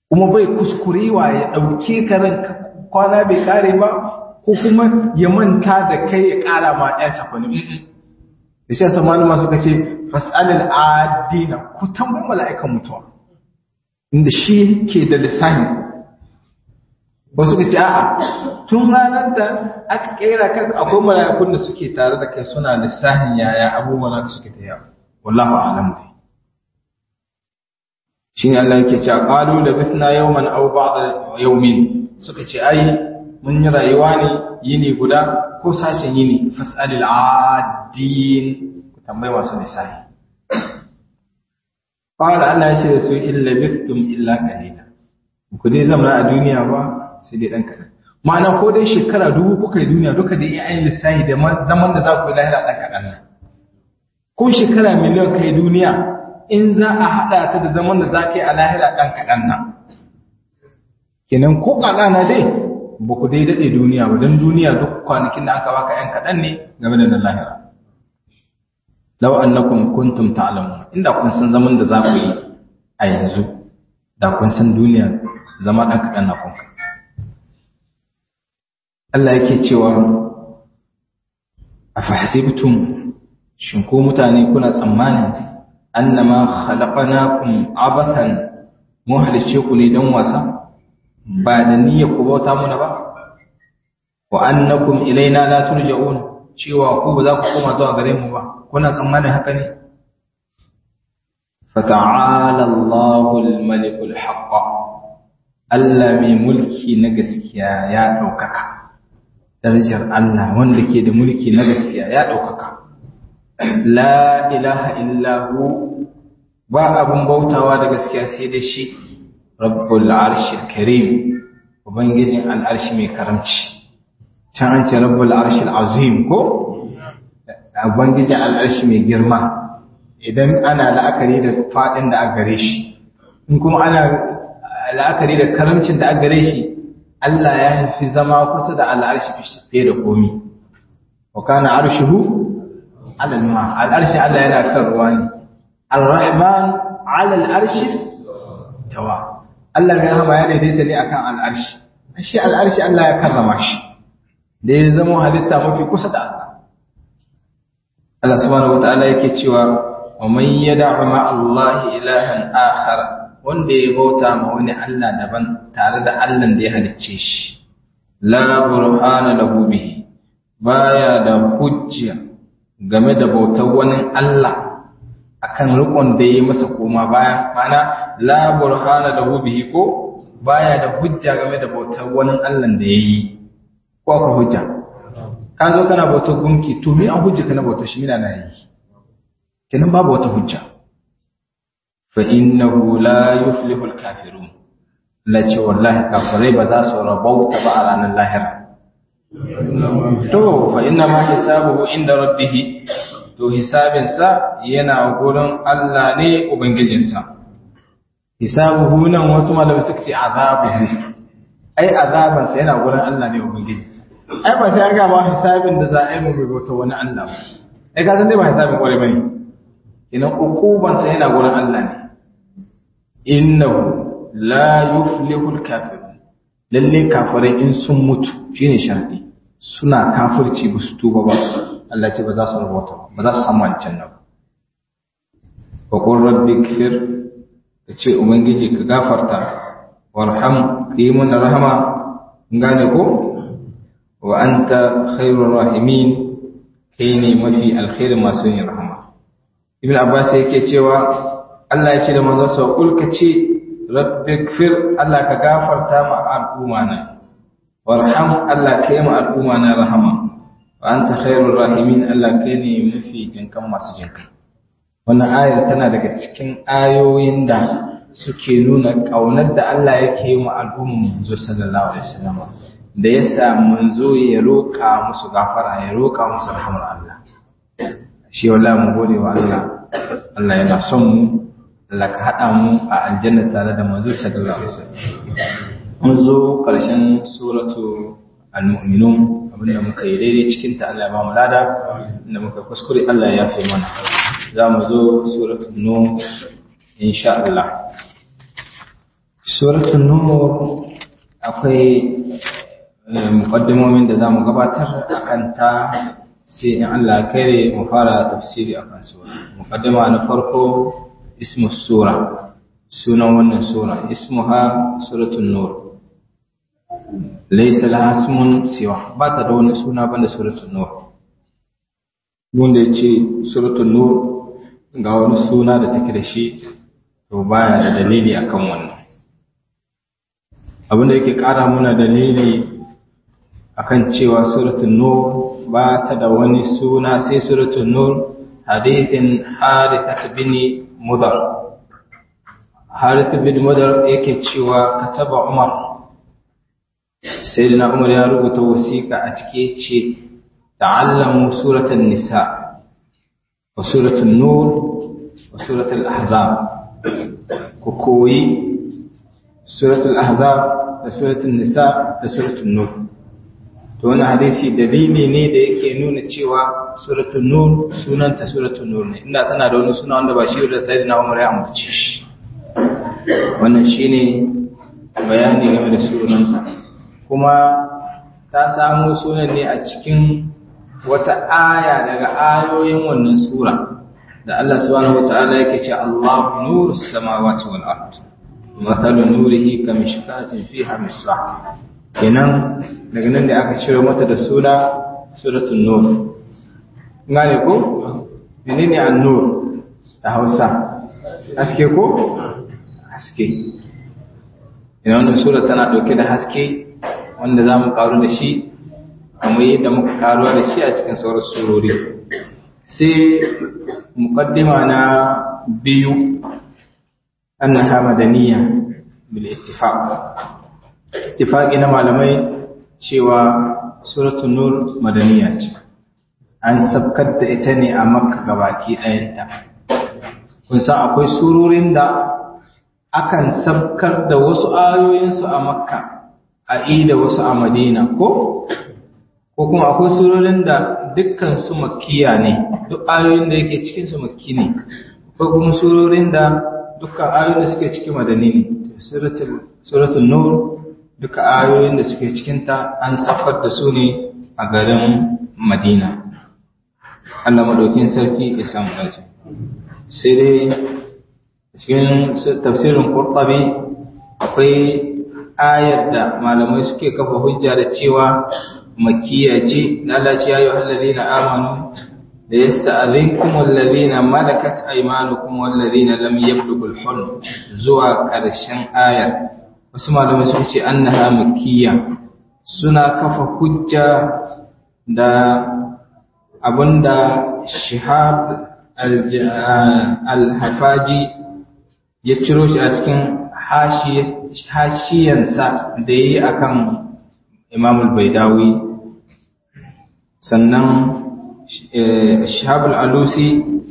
[SPEAKER 2] kuma bai kuskurewa ya ɗauke ka ranka kwana bai kare ba ko kuma ya manta da kai ya ƙara ma ɗaya sakwani da shi yasa malama suka ce fas'alil adina ku tambayi mala'ikan mutuwa inda shi ke da lissahin ba suka ce a'a tun ranar da aka kera kan akwai mala'ikun da suke tare da kai suna lissahin yaya abubuwan da suke ta yawa wallahu a'lam dai shine Allah yake cewa qalu labithna yawman aw ba'da yawmin suka ce ai mun yi rayuwa ne yini guda ko sashen yini fas'alil adin ku tambayi masu lissahi qala Allah ya ce su illa bithtum illa qalila ku dai zama a duniya ba sai dai dan kadan ma'ana ko dai shekara dubu kuka yi duniya duka da yayin lissahi da zaman da za ku yi lahira dan kadan ko shekara miliyan kai duniya in za a hada ta da zaman da za ka yi a lahira dan kadan nan kenan ko kakana dai ba ku dai daɗe duniya ba don duniya duk kwanakin da aka baka ‘yan kaɗan ne game da nan lahira. Lau annakum kuntum ta'lamun inda kun san zaman da za ku yi a yanzu da kun san duniya zama ɗan kaɗan na kun. Allah yake cewa a fahasibtum shin ko mutane kuna tsammanin annama khalaqnakum abathan mu halicce ku ne don wasa ba da niyyar ku bauta muna ba wa annakum ilaina la turja'un cewa ku ba za ku koma zuwa gare mu ba kuna tsammanin haka ne fata'ala Allahul malikul haqq Allah mai mulki na gaskiya ya daukaka darajar Allah wanda ke da mulki na gaskiya ya daukaka la ilaha illa hu ba abun bautawa da gaskiya sai da shi rabbul arshil karim ubangijin al'arshi mai karamci can an ce rabbul arshil azim ko ubangijin al'arshi mai girma idan ana la'akari da fadin da aka gare shi in kuma ana la'akari da karamcin da aka gare shi Allah ya fi zama kusa da al'arshi fiye da komi wa kana arshuhu ala al-ma al'arshi Allah yana kan ruwa ne ar-rahman ala al-arshi tawa Allah mai rahama ya daidaita ne akan al'arshi shi al'arshi Allah ya karrama shi da ya zama halitta mafi kusa da Allah Allah subhanahu wataala yake cewa wa man yad'u ma Allah ilahan akhar wanda ya bauta ma wani Allah daban tare da Allah da ya halicce shi la burhana lahu bihi baya da hujja game da bautar wani Allah akan rukun da yayi masa koma bayan mana la burhana lahu bihi ko baya da hujja game da bautar wani Allah da yayi ko ka hujja ka zo kana bautar gunki to me an hujja kana bautar shi mina na yi kenan babu wata hujja fa innahu la yuflihu al-kafirun la ce wallahi kafirai ba za su rabauta ba a ranar lahira to fa inna ma hisabuhu inda rabbih to hisabinsa yana gurin Allah ne ubangijinsa hisabuhu nan wasu malamai suka ce azabuhu ai azabansa yana gurin Allah ne ubangijinsa ai ba sai an ga ba hisabin da za a yi mu bai bauta wani Allah ba ai ka san dai ba hisabin kware bane ina ukubansa yana gurin Allah ne innahu la yuflihul kafirun lalle kafirai in sun mutu shine sharadi suna kafirci ba su tuba ba Allah ce ba za su rubuta ba za su samu aljanna ba wa qur rabbi ighfir kace ubangiji ka gafarta warham kai mun rahama ngane ko wa anta khairur rahimin kai ne mafi alkhair masu yin rahama ibn abbas yake cewa Allah ya ce da manzo sa kul kace rabbi ighfir Allah ka gafarta ma al'umma na warham Allah kai ma al'umma na rahama wa anta khairur rahimin Allah kai ne mafi jinkan masu jinkai wannan ayar tana daga cikin ayoyin da suke nuna kaunar da Allah yake yi wa al'umma manzo sallallahu alaihi wasallam da yasa manzo ya roka musu gafara ya roka musu rahmar Allah shi wallahi mu gode wa Allah Allah yana son mu Allah ka hada mu a aljanna tare da manzo sallallahu alaihi wasallam mun zo karshen suratu al-mu'minun abinda muka yi daidai cikin ta Allah ya ba mu lada inda muka kuskure Allah ya yafe mana za mu zo suratul nur insha Allah suratul nur akwai muqaddimomin da zamu gabatar akan ta sai in Allah ya kare mu fara tafsiri akan sura. Muqaddima na farko ismu sura, sunan wannan sura ismuha suratul nur. Laysa laha ismun siwa, ba ta da wani suna banda suratul nur. Wanda yace suratul nur ga wani suna da take da shi to baya da dalili akan wannan. Abinda yake ƙara muna dalili akan cewa suratul nur ba ta da wani suna sai suratul nur hadithin Harithah bin Mudar. Harith bin Mudar yake cewa kataba Umar, sayyidina Umar ya rubuta wasiƙa a cike ce ta'allamu suratul nisa wa suratul nur wa suratul ahzab, ku koyi suratul ahzab da suratul nisa da suratul nur. To wannan hadisi dalili ne da yake nuna cewa suratul nur sunanta suratul nur ne, inda tana da wani suna wanda ba shi da sayyidina Umar ya ambace shi. Wannan shine bayani game da sunanta, kuma ta samu sunan ne a cikin wata aya daga ayoyin wannan sura da Allah subhanahu wataala yake ce Allahu nurus samawati wal ard mathalu nurihi kamishkatin fiha misbah. Kenan daga nan da aka ciro mata da suna suratul nur. Ngane ko menene an-nur da Hausa? Haske ko? Haske. Ina wannan sura tana dauke da haske wanda zamu karu da shi kamar yadda muka karu da shi a cikin sauran surori. Sai muqaddima na biyu annaha madaniyya bil ittifaq. Ittifaqi na malamai cewa suratul nur madaniya ce, an sabkar da ita ne a Makka gabaki ɗayanta. Kun san akwai surorin da akan sabkar da wasu ayoyinsu a Makka a ida wasu a Madina ko ko kuma akwai surorin da dukkan su makkiya ne, duk ayoyin da yake cikin su makki ne. Akwai kuma surorin da dukkan ayoyin da suke cikin madani ne. Suratul suratul nur duka ayoyin da suke cikinta an safar da su ne a garin Madina. Allah madaukin sarki ya samu dace. Sai dai cikin tafsirin Qurtubi akwai ayar da malamai suke kafa hujja da cewa makkiya ce. Allah ya yi ayyuhallazina amanu la yasta'dhinkum alladhina malakat aymanukum walladhina lam yablughul hulm zuwa ƙarshen ayar. Wasu malamai sun ce annaha makkiya, suna kafa hujja da abinda Shihab al-Hafaji ya ciro shi a cikin hashiyansa da yi akan Imam al-Baidawi. Sannan Shihab al-Alusi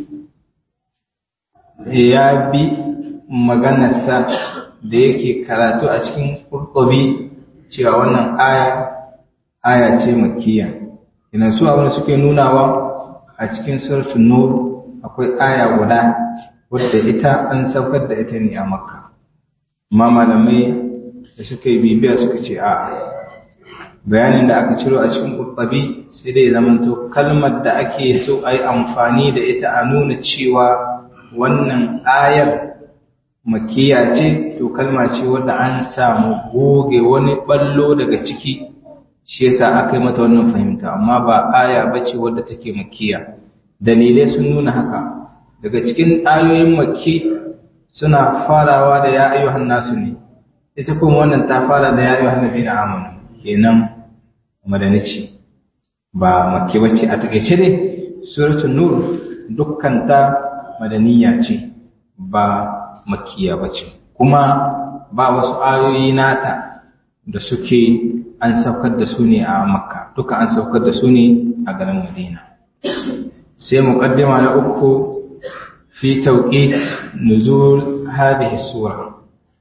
[SPEAKER 2] ya bi maganarsa da yake karatu a cikin Qurtubi cewa wannan aya aya ce makkiya. Ina su abin da suke nunawa a cikin suratul nur akwai aya guda wadda ita an saukar da ita ne a Makka. Amma malamai da suka yi bibiya suka ce a bayanin da aka ciro a cikin Qurtubi sai dai zamanto kalmar da ake so a yi amfani da ita a nuna cewa wannan ayar makkiya ce, to kalma ce wadda an samu goge wani ballo daga ciki, shi yasa aka yi mata wannan fahimta, amma ba aya bace wadda take makkiya. Dalilai sun nuna haka. Daga cikin ayoyin makki suna farawa da ya ayyuhan nasu ne, ita kuma wannan ta fara da ya ayyuhan ladina amanu, kenan madani ce ba makki bace. A takeice ne suratul nur dukkan ta madaniya ce ba makkiya bace, kuma ba wasu ayoyi nata da suke an saukar da su ne a Makka, duka an saukar da su ne a garin Madina. Sai muqaddima na uku fi tawqit nuzul hadhihi sura,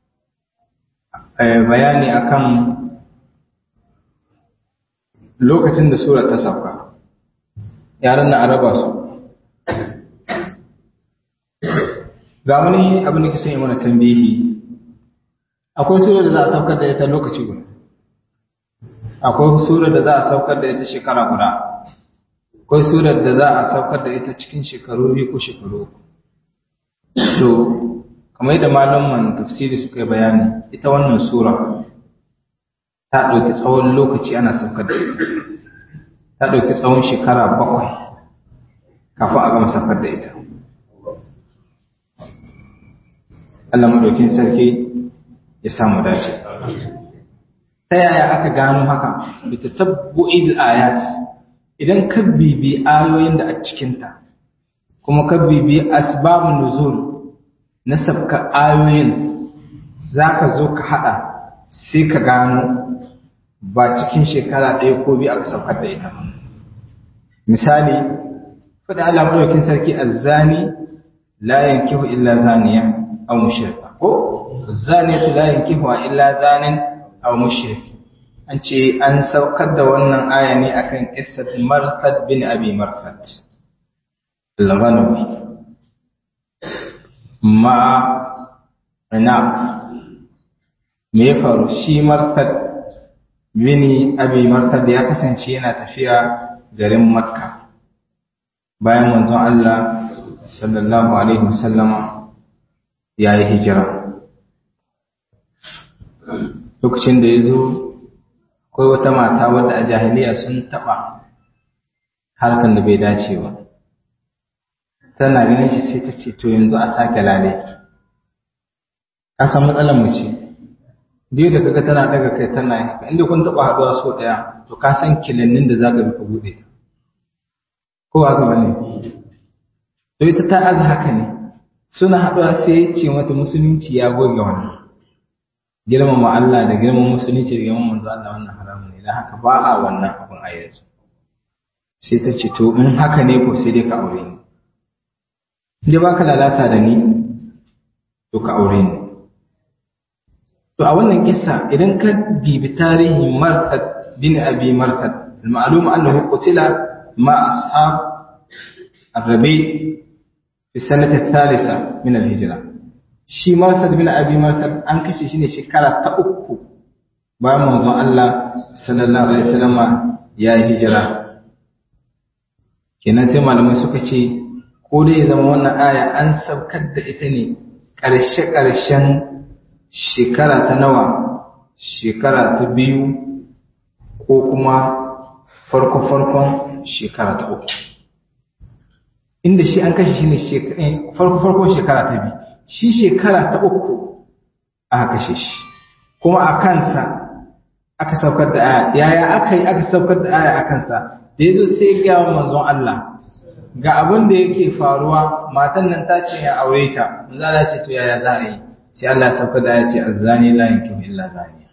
[SPEAKER 2] bayani akan lokacin da sura ta sauka, yaran na araba su. Ga wani abin da kisan yi mana tambihi akwai sura da za a saukar da ita lokaci guda akwai sura da za a saukar da ita shekara guda akwai sura da za a saukar da ita cikin shekaru biyu ko shekaru uku to kamar yadda malaman tafsiri suka yi bayani ita wannan sura ta ɗauki tsawon lokaci ana saukar da ita ta ɗauki tsawon shekara bakwai kafin a gama saukar da ita Allah madaukin sarki ya samu dace ta yaya aka gano haka bita tabbu'il ayat idan ka bibi ayoyin da a cikinta kuma ka bibi asbabun nuzul na sabka ayoyin zaka zo ka hada sai ka gano ba cikin shekara ɗaya ko biyu aka saukar da ita misali fada Allah madaukin sarki azzani la yankihu illa zaniya aw mushrika ko zaniyatu la yankihu illa zanin aw mushrik an ce an saukar da wannan aya ne akan qissat Marsad bin Abi Marsad al-Ghanawi ma anak me ya faru shi Marsad bin Abi Marsad ya kasance yana tafiya garin Makka bayan manzon Allah sallallahu alaihi wasallama ya yi hijira lokacin da ya zo akwai wata mata wadda a jahiliya sun taɓa harkan da bai dace ba tana ganin shi sai ta ce to yanzu a sake lale ka san matsalar mace biyu da kaga tana daga kai tana yi haka inda kun taɓa haɗuwa so ɗaya to ka san kilannin da za ka bi ka buɗe ta ko haka ba ne to ita ta aza haka ne suna haɗuwa sai ya ce mata musulunci ya goge wannan girmama Allah da girmama musulunci da girmama manzo Allah wannan haramun ne dan haka ba a wannan abin a yanzu sai ta ce to in haka ne ko sai dai ka aure ni inda baka lalata da ni to ka aure ni to a wannan kissa idan ka dibi tarihin Marsad bin Abi Marsad al-ma'lum annahu qutila ma ashab ar-rabi fi sanati ath-thalitha min al-hijra shi Marsad bin Abi Marsad an kashe shi ne shekara ta uku bayan manzon Allah sallallahu alaihi wasallam ya yi hijira kenan sai malamai suka ce ko dai zama wannan aya an saukar da ita ne ƙarshe ƙarshen shekara ta nawa shekara ta biyu ko kuma farko farkon shekara ta uku inda shi an kashe shi ne farko farkon shekara ta biyu shi shekara ta uku aka kashe shi kuma a kansa aka saukar da aya yaya aka yi aka saukar da aya a kansa da ya zo sai ga manzon Allah ga abin da yake faruwa matan nan ta ce ya aure ta manzo Allah ce to yaya za a yi sai Allah ya saukar da aya ce azzani la yankihu illa zaniya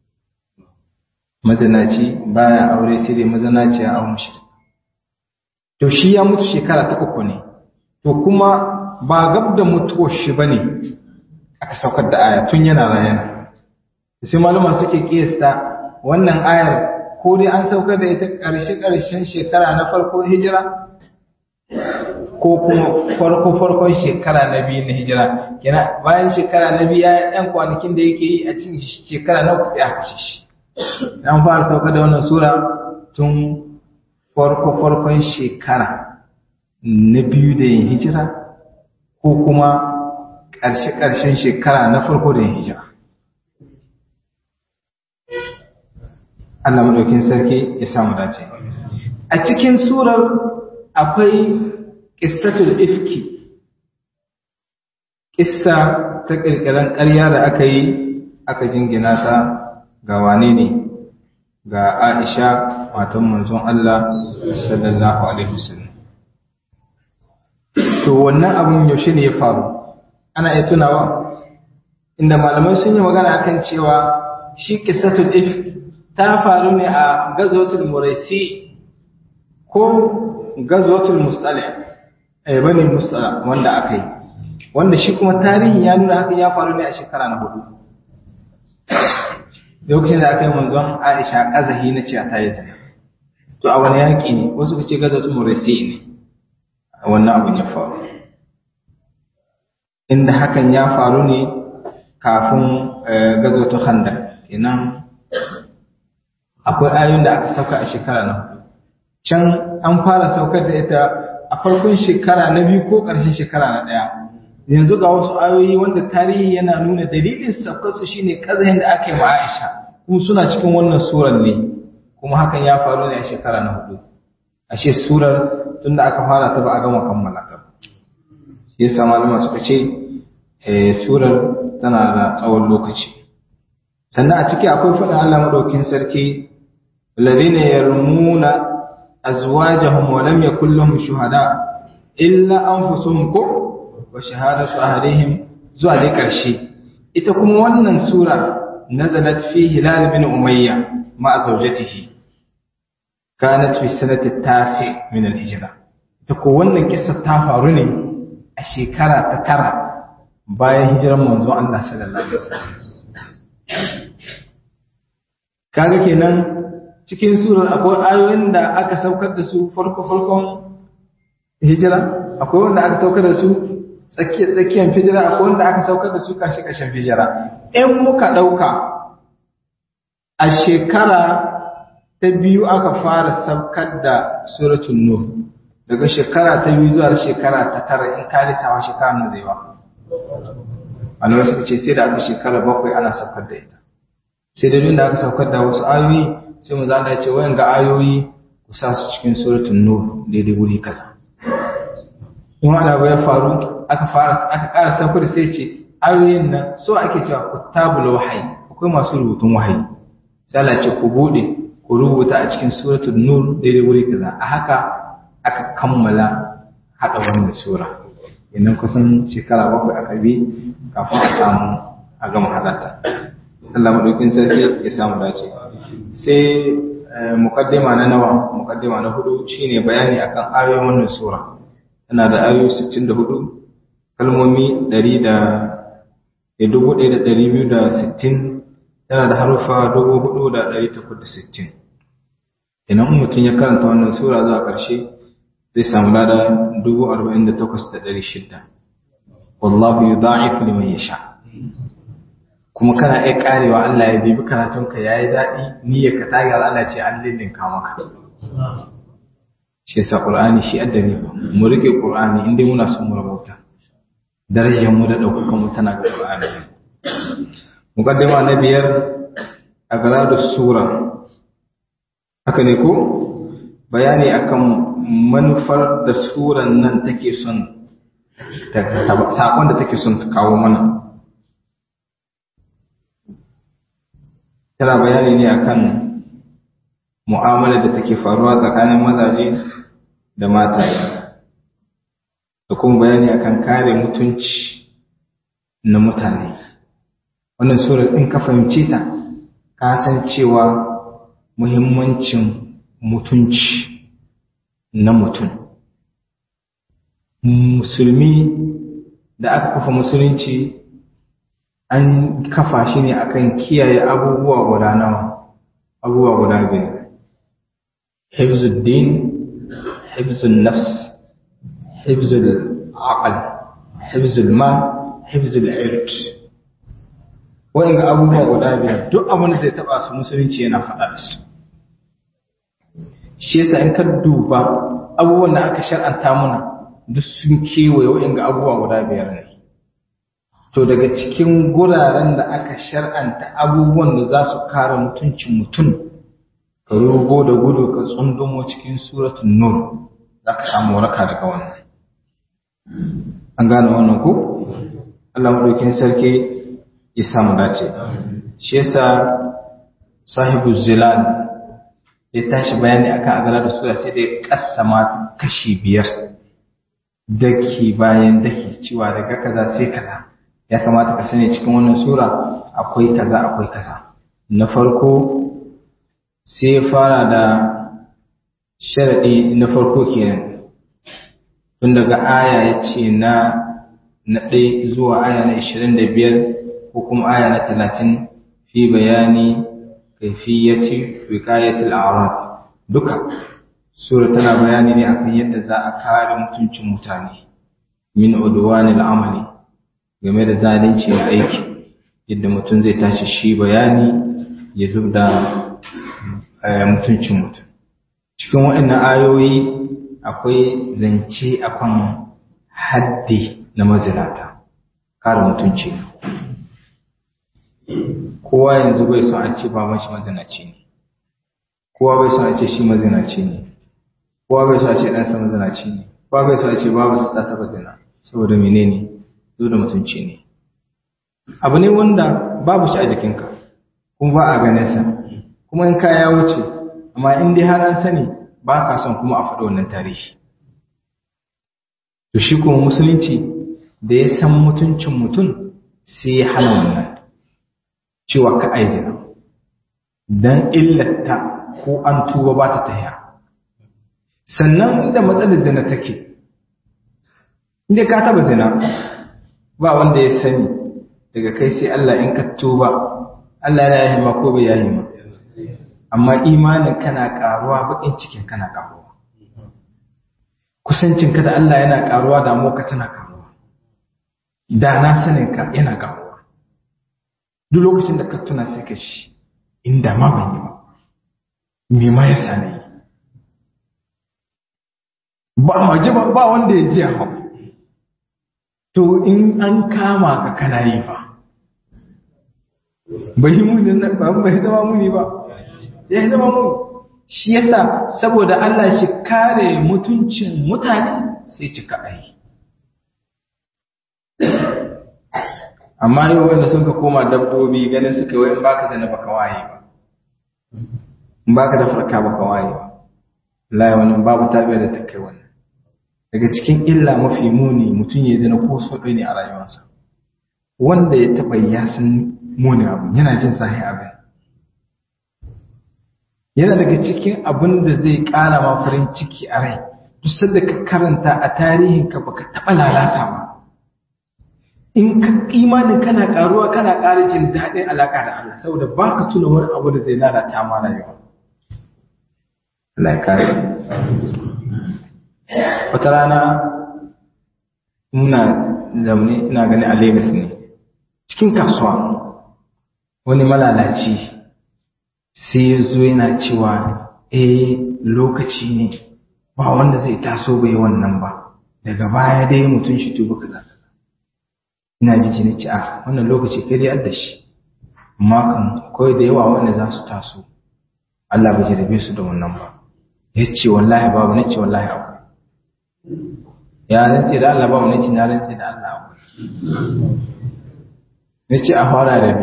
[SPEAKER 2] mazanaci baya aure sai dai mazanaci ya aure shi to shi ya mutu shekara ta uku ne to kuma ba gab da mutuwar shi bane aka saukar da aya tun yana rayana sai malama suke kiyasta wannan ayar ko dai an saukar da ita ƙarshe ƙarshen shekara na farko hijira ko kuma farko farkon shekara na biyu na hijira kenan bayan shekara na biyu ya ɗan kwanakin da yake yi a cikin shekara na uku sai aka kashe shi an fara saukar da wannan sura tun farko farkon shekara na biyu da yin hijira ko kuma ƙarshe-ƙarshen shekara na farko da yin hijira. Allah maɗaukin sarki ya samu dace. A cikin surar akwai ƙissatul ifki, ƙissa ta ƙirƙirar ƙarya da aka yi aka jingina ta ga wane ne ga Aisha matan manzon Allah sallallahu alaihi wasallam. To wannan abun yaushe ne ya faru ana iya tunawa inda malamai sun yi magana akan cewa shi qissatul if ta faru ne a gazwatul muraisi ko gazwatul mustalih eh bane mustalah wanda aka yi wanda shi kuma tarihi ya nuna haka ya faru ne a shekara na hudu lokacin da aka yi manzon Aisha kazahi na cewa ta yi zina to a wani yaki ne wasu kace gazwatul muraisi ne wannan abin ya faru inda hakan ya faru ne kafin gazo ta Khandaq kenan akwai ayoyin da aka sauka a shekara na hudu can an fara saukar da ita a farkon shekara na biyu ko ƙarshen shekara na ɗaya yanzu ga wasu ayoyi wanda tarihi yana nuna dalilin saukar su shine kazahin da aka yi wa Aisha kuma suna cikin wannan surar ne kuma hakan ya faru ne a shekara na hudu ashe surar tunda aka fara ta ba a gama kammala ta shi yasa malama suka ce eh surar tana da tsawon lokaci sannan a ciki akwai faɗin Allah madaukin sarki alladhina yarmuna azwajahum wa lam yakul lahum shuhada illa anfusuhum ko wa shahadatu ahlihim zuwa dai karshe ita kuma wannan sura nazalat fi hilal bin umayya ma zawjatihi kanat fi sanati tasi min al-hijra ita ko wannan kissa ta faru ne a shekara ta tara bayan hijiran manzon Allah sallallahu alaihi wasallam kaga kenan cikin surar akwai ayoyin da aka saukar da su farko farkon hijira akwai wanda aka saukar da su tsakiyar tsakiyar hijira akwai wanda aka saukar da su kashi kashin hijira in muka dauka a shekara ta biyu aka fara saukar da suratul nur daga shekara ta biyu zuwa shekara ta tara in ka lissafa shekara nan zai ba Allah suka ce sai da aka shekara bakwai ana saukar da ita sai da da aka saukar da wasu ayoyi sai mu zanda ce wayan ga ayoyi ku sa su cikin suratul nur daidai wuri kaza in wani abu ya faru aka fara aka ƙara saukar sai ce ayoyin nan so ake cewa kutabul wahyi akwai masu rubutun wahayi sai Allah ce ku bude ku rubuta a cikin suratul nur daidai wuri kaza a haka aka kammala hada wannan sura idan kusan shekara bakwai aka bi kafin a samu a gama hadata Allah madaukin sarki ya samu dace sai muqaddima na nawa muqaddima na hudu shine bayani akan ayoyin wannan sura tana da ayoyi sittin da hudu kalmomi ɗari da dubu ɗaya da ɗari biyu da sittin tana da harufa dubu hudu da ɗari takwas da sittin idan mutum ya karanta wannan sura zuwa ƙarshe zai samu lada dubu arba'in da takwas da ɗari shida wallahu yudha'ifu liman yasha kuma kana iya karewa Allah ya bibi karatunka yayi daɗi niyyar ka tagar Allah ce an lillinka maka shi yasa Qur'ani shi addani mu rike Qur'ani inda muna son mu rabauta darajar mu da daukakan mu tana ga Qur'ani muqaddima na biyar agradus sura haka ne ko bayani akan manufar da suran nan take son ta sakon da take son ta kawo mana tana bayani ne akan mu'amala da take faruwa tsakanin mazaje da mataye da kuma bayani akan kare mutunci na mutane wannan sura in ka fahimce ta ka san cewa muhimmancin mutunci na mutum musulmi da aka kafa musulunci an kafa shi ne akan kiyaye abubuwa guda nawa abubuwa guda biyar hifzuddin hifzun nafs hifzul aql hifzul mal hifzul ird wa'inga abubuwa guda biyar duk abin da zai taba su musulunci yana faɗa da su shi yasa in ka duba abubuwan da aka shar'anta mana duk sun kewaye wa'inga abubuwa guda biyar ne to daga cikin guraren da aka shar'anta abubuwan da za su kare mutuncin mutum ka rugo da gudu ka tsundumo cikin suratul nur za ka samu waraka daga wannan an gane wannan ko Allah madaukin sarki ya samu dace shi yasa sahibu zilal ya tashi bayani akan agala da sura sai da ya kassama kashi biyar daki bayan daki cewa daga kaza sai kaza ya kamata ka sani cikin wannan sura akwai kaza akwai kaza na farko sai fara da sharadi na farko kenan tun daga aya yace na na ɗaya zuwa aya na ishirin da biyar ko kuma aya na talatin fi bayani kaifiyati wiqayatil a'rad duka sura tana bayani ne akan yadda za a kare mutuncin mutane min udwanil amali game da zalunci da aiki yadda mutum zai tashi shi bayani ya zubda mutuncin mutum. Cikin waɗannan ayoyi akwai zance akan haddi na mazinata, kare mutunci. Kowa yanzu bai so a ce baban shi mazinaci ne, kowa bai so a ce shi mazinaci ne, kowa bai so a ce ɗansa mazinaci ne, kowa bai so a ce babu su ta taɓa zina, saboda menene zo da mutunci ne. Abu ne wanda babu shi a jikinka kuma ba a ganin sa, kuma in kaya wuce, amma in dai har an sani ba ka son kuma a faɗi wannan tarihi. To shi kuma musulunci da ya san mutuncin mutum sai ya hana wannan cewa ka aizina dan illata ko an tuba ba ta taya. Sannan inda matsalar zina take, inda ka taba zina ba wanda ya sani daga kai sai Allah, in ka tuba Allah ya yi ma ko bai yi ma, amma imanin kana karuwa, bakin cikin kana karuwa, kusancin ka da Allah yana karuwa, damuwa ka tana karuwa, da na sanin ka yana karuwa. Duk lokacin da ka tuna sai ka shi inda ma ban yi ba, me ma ya sani ba waje ba, ba wanda ya ji hau. To in an kama ka kana yi fa, bai yi muni nan ba, bai zama muni ba, ya zama muni. Shi yasa saboda Allah shi kare mutuncin mutane sai cika ai. Amma yau wanda sun ka koma dabbobi ganin suka yi in baka zana baka waye ba, in baka da farka baka waye ba. Wallahi wannan babu tabiya da ta kai wannan. Daga cikin illa mafi muni mutum ya zina ko so ɗaya ne a rayuwarsa. Wanda ya taɓa ya san muni abu, yana jin sahi abin. Yana daga cikin abin da zai ƙara ma farin ciki a rai, duk sanda ka karanta a tarihinka baka taɓa lalata ba. In ka imanin kana ƙaruwa kana ƙara jin daɗin alaƙa da Allah, saboda ba ka tuna wani abu da zai lalata ma rayuwa. Allah ya kare. Wata rana muna zaune ina gani a Lagos ne, cikin kasuwa wani malalaci sai ya zo yana cewa eh lokaci ne ba wanda zai taso bai wannan ba, daga baya dai mutum shi tuba kaza. Ina ji ji ci a wannan lokaci kai dai adda shi, amma kan kawai da yawa wanda za su taso Allah bai jarabe su da wannan ba. Yace wallahi babu, nace wallahi akwai. Ya rantse da Allah babu, nace na rantse da Allah akwai. Nace a fara da ni,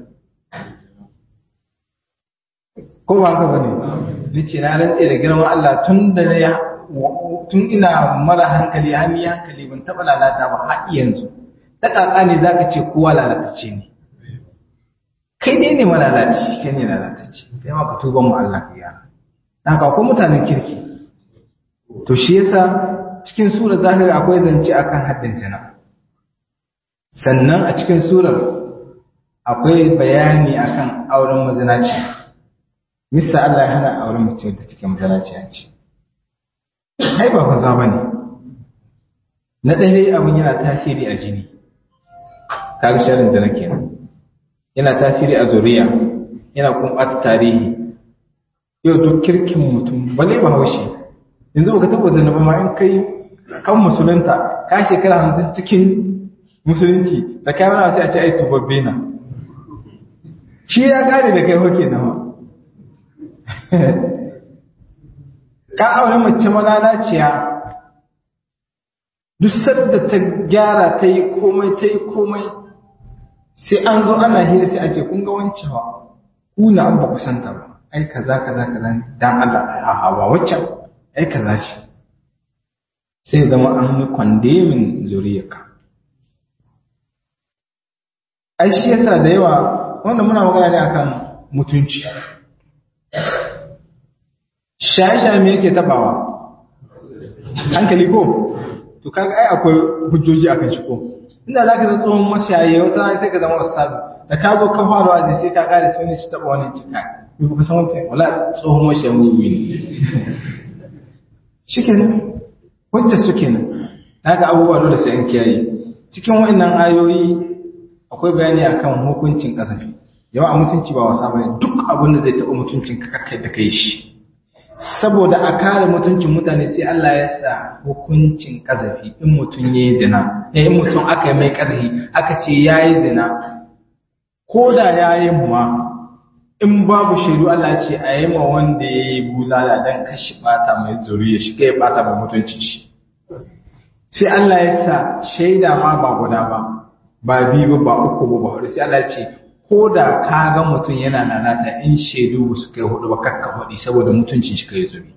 [SPEAKER 2] ko ba haka bane? Nace na rantse da girman Allah tun da ya tun ina mara hankali har ni hankali ban taba lalata ba har yanzu. Ta kaka ne zaka ce kowa lalatacce ne? Kai ne ne malalaci, kai ne lalatacce. Kai ma ka tuba mu Allah ka yana. Haka akwai mutanen kirki. To shi yasa cikin sura zaka ga akwai zance akan haddin zina. Sannan a cikin surar akwai bayani akan auren mazinaci. Mista Allah ya hana auren mace da cikin mazinaci ya ce. Ai ba kaza bane. Na ɗaya abin yana tasiri a jini. Kaga sharin zina kenan. Yana tasiri a zuriya, yana kuma ɓata tarihi. Yau duk kirkin mutum bale ba haushi. Yanzu baka taɓa zina ba ma in kai kan musulunta ka shekara hamsin cikin musulunci da kai wani sai a ce ai tubabbe na. Shi ya gane da kai hoke nawa. Ka aure mace malalaciya, duk sadda ta gyara ta yi komai ta yi komai sai an zo ana hira sai a ce kun ga wancewa ku na an ba ku santa ba, ai kaza kaza kaza dan Allah a hawa wacce ai kaza ce, sai zama an yi kwandemin zuriyarka. Ai shi yasa da yawa wanda muna magana ne akan mutunci. Shaye-shaye me yake tabawa? Hankali ko? To kaga ai akwai hujjoji akan shi ko? Inda zaka zama tsohon mashaye wata sai ka zama ustadu. Da ka zo ka fara wazi sai ka kare sai ne shi taba wannan cika. Ni ba ka san wancan wala tsohon mashaye mu ne. Shikenan. Wacce suke nan. Naga abubuwa dole sai an kiyaye. Cikin wayannan ayoyi akwai bayani akan hukuncin kasafi. Jama'a mutunci ba wasa bane, duk abin da zai taɓa mutuncin ka kakkai da kai shi. Saboda a kare mutuncin mutane sai Allah ya sa hukuncin kasafi in mutum yayi zina, eh in mutum aka yi mai kasafi aka ce yayi zina, ko da yayi ma in babu shaidu Allah ce a yi ma wanda ya yi bulala don kashi bata mai zuriya shi kai bata mai mutunci shi. Sai Allah ya sa shaida ma ba guda ba, ba biyu ba uku ba ba hudu, sai Allah ce ko da ka ga mutum yana nanata in shaidu ba su kai hudu ba kakka hudu saboda mutuncin shi kai zuri.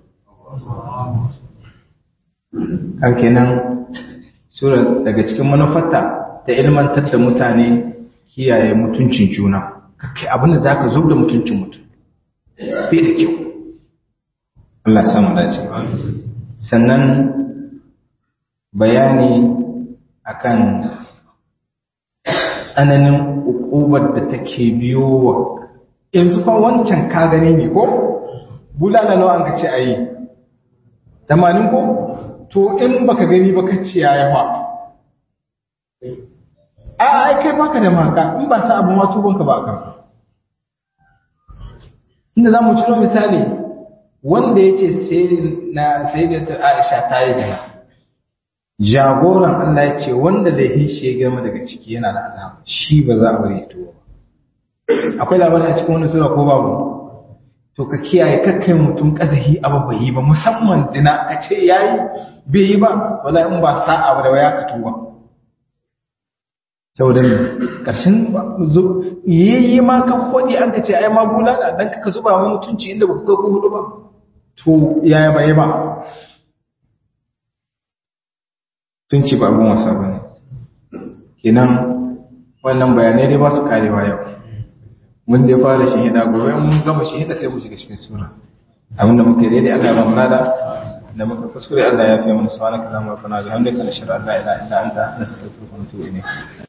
[SPEAKER 2] Kan kenan sura daga cikin manufarta ta ilmantar da mutane kiyaye mutuncin juna. Kai abin da zaka zub da mutuncin mutum bai da kyau. Allah ya samu dace. Sannan bayani akan tsananin ukubar da take biyo wa yanzu fa wancan ka gani ne ko bulala nawa an ka ce ayi tamanin ko to in baka gani ba ka ce yayi fa a ai kai baka da maka in ba sa abu ma tubanka ba ka inda zamu ciro misali wanda yace sai na sayyidatu Aisha ta yi zina jagoran Allah ya ce wanda laifin shi ya girma daga ciki yana da azaba shi ba za a bari ya tuba akwai labarin a cikin wani sura ko babu to ka kiyaye kakkai mutum kazahi abu bai yi ba musamman zina ka ce yayi bai yi ba wala in ba sa'a ba da waya ka tuba saboda karshen yayi ma kan kodi an ka ce ai ma bulala dan ka zuba mai mutunci inda ba ku ga ko hudu ba to yaya bai ba tun ci ba abin wasa ba ne kenan wannan bayanai dai ba su karewa yau mun dai fara shi hida gobe mun gama shi hida sai mu shiga cikin sura abinda muke daidai Allah ya ba mu nada da muka kuskure Allah ya fi mana subhanaka allahumma wa bihamdika nashhadu an la ilaha illa anta nastaghfiruka wa natubu ilayk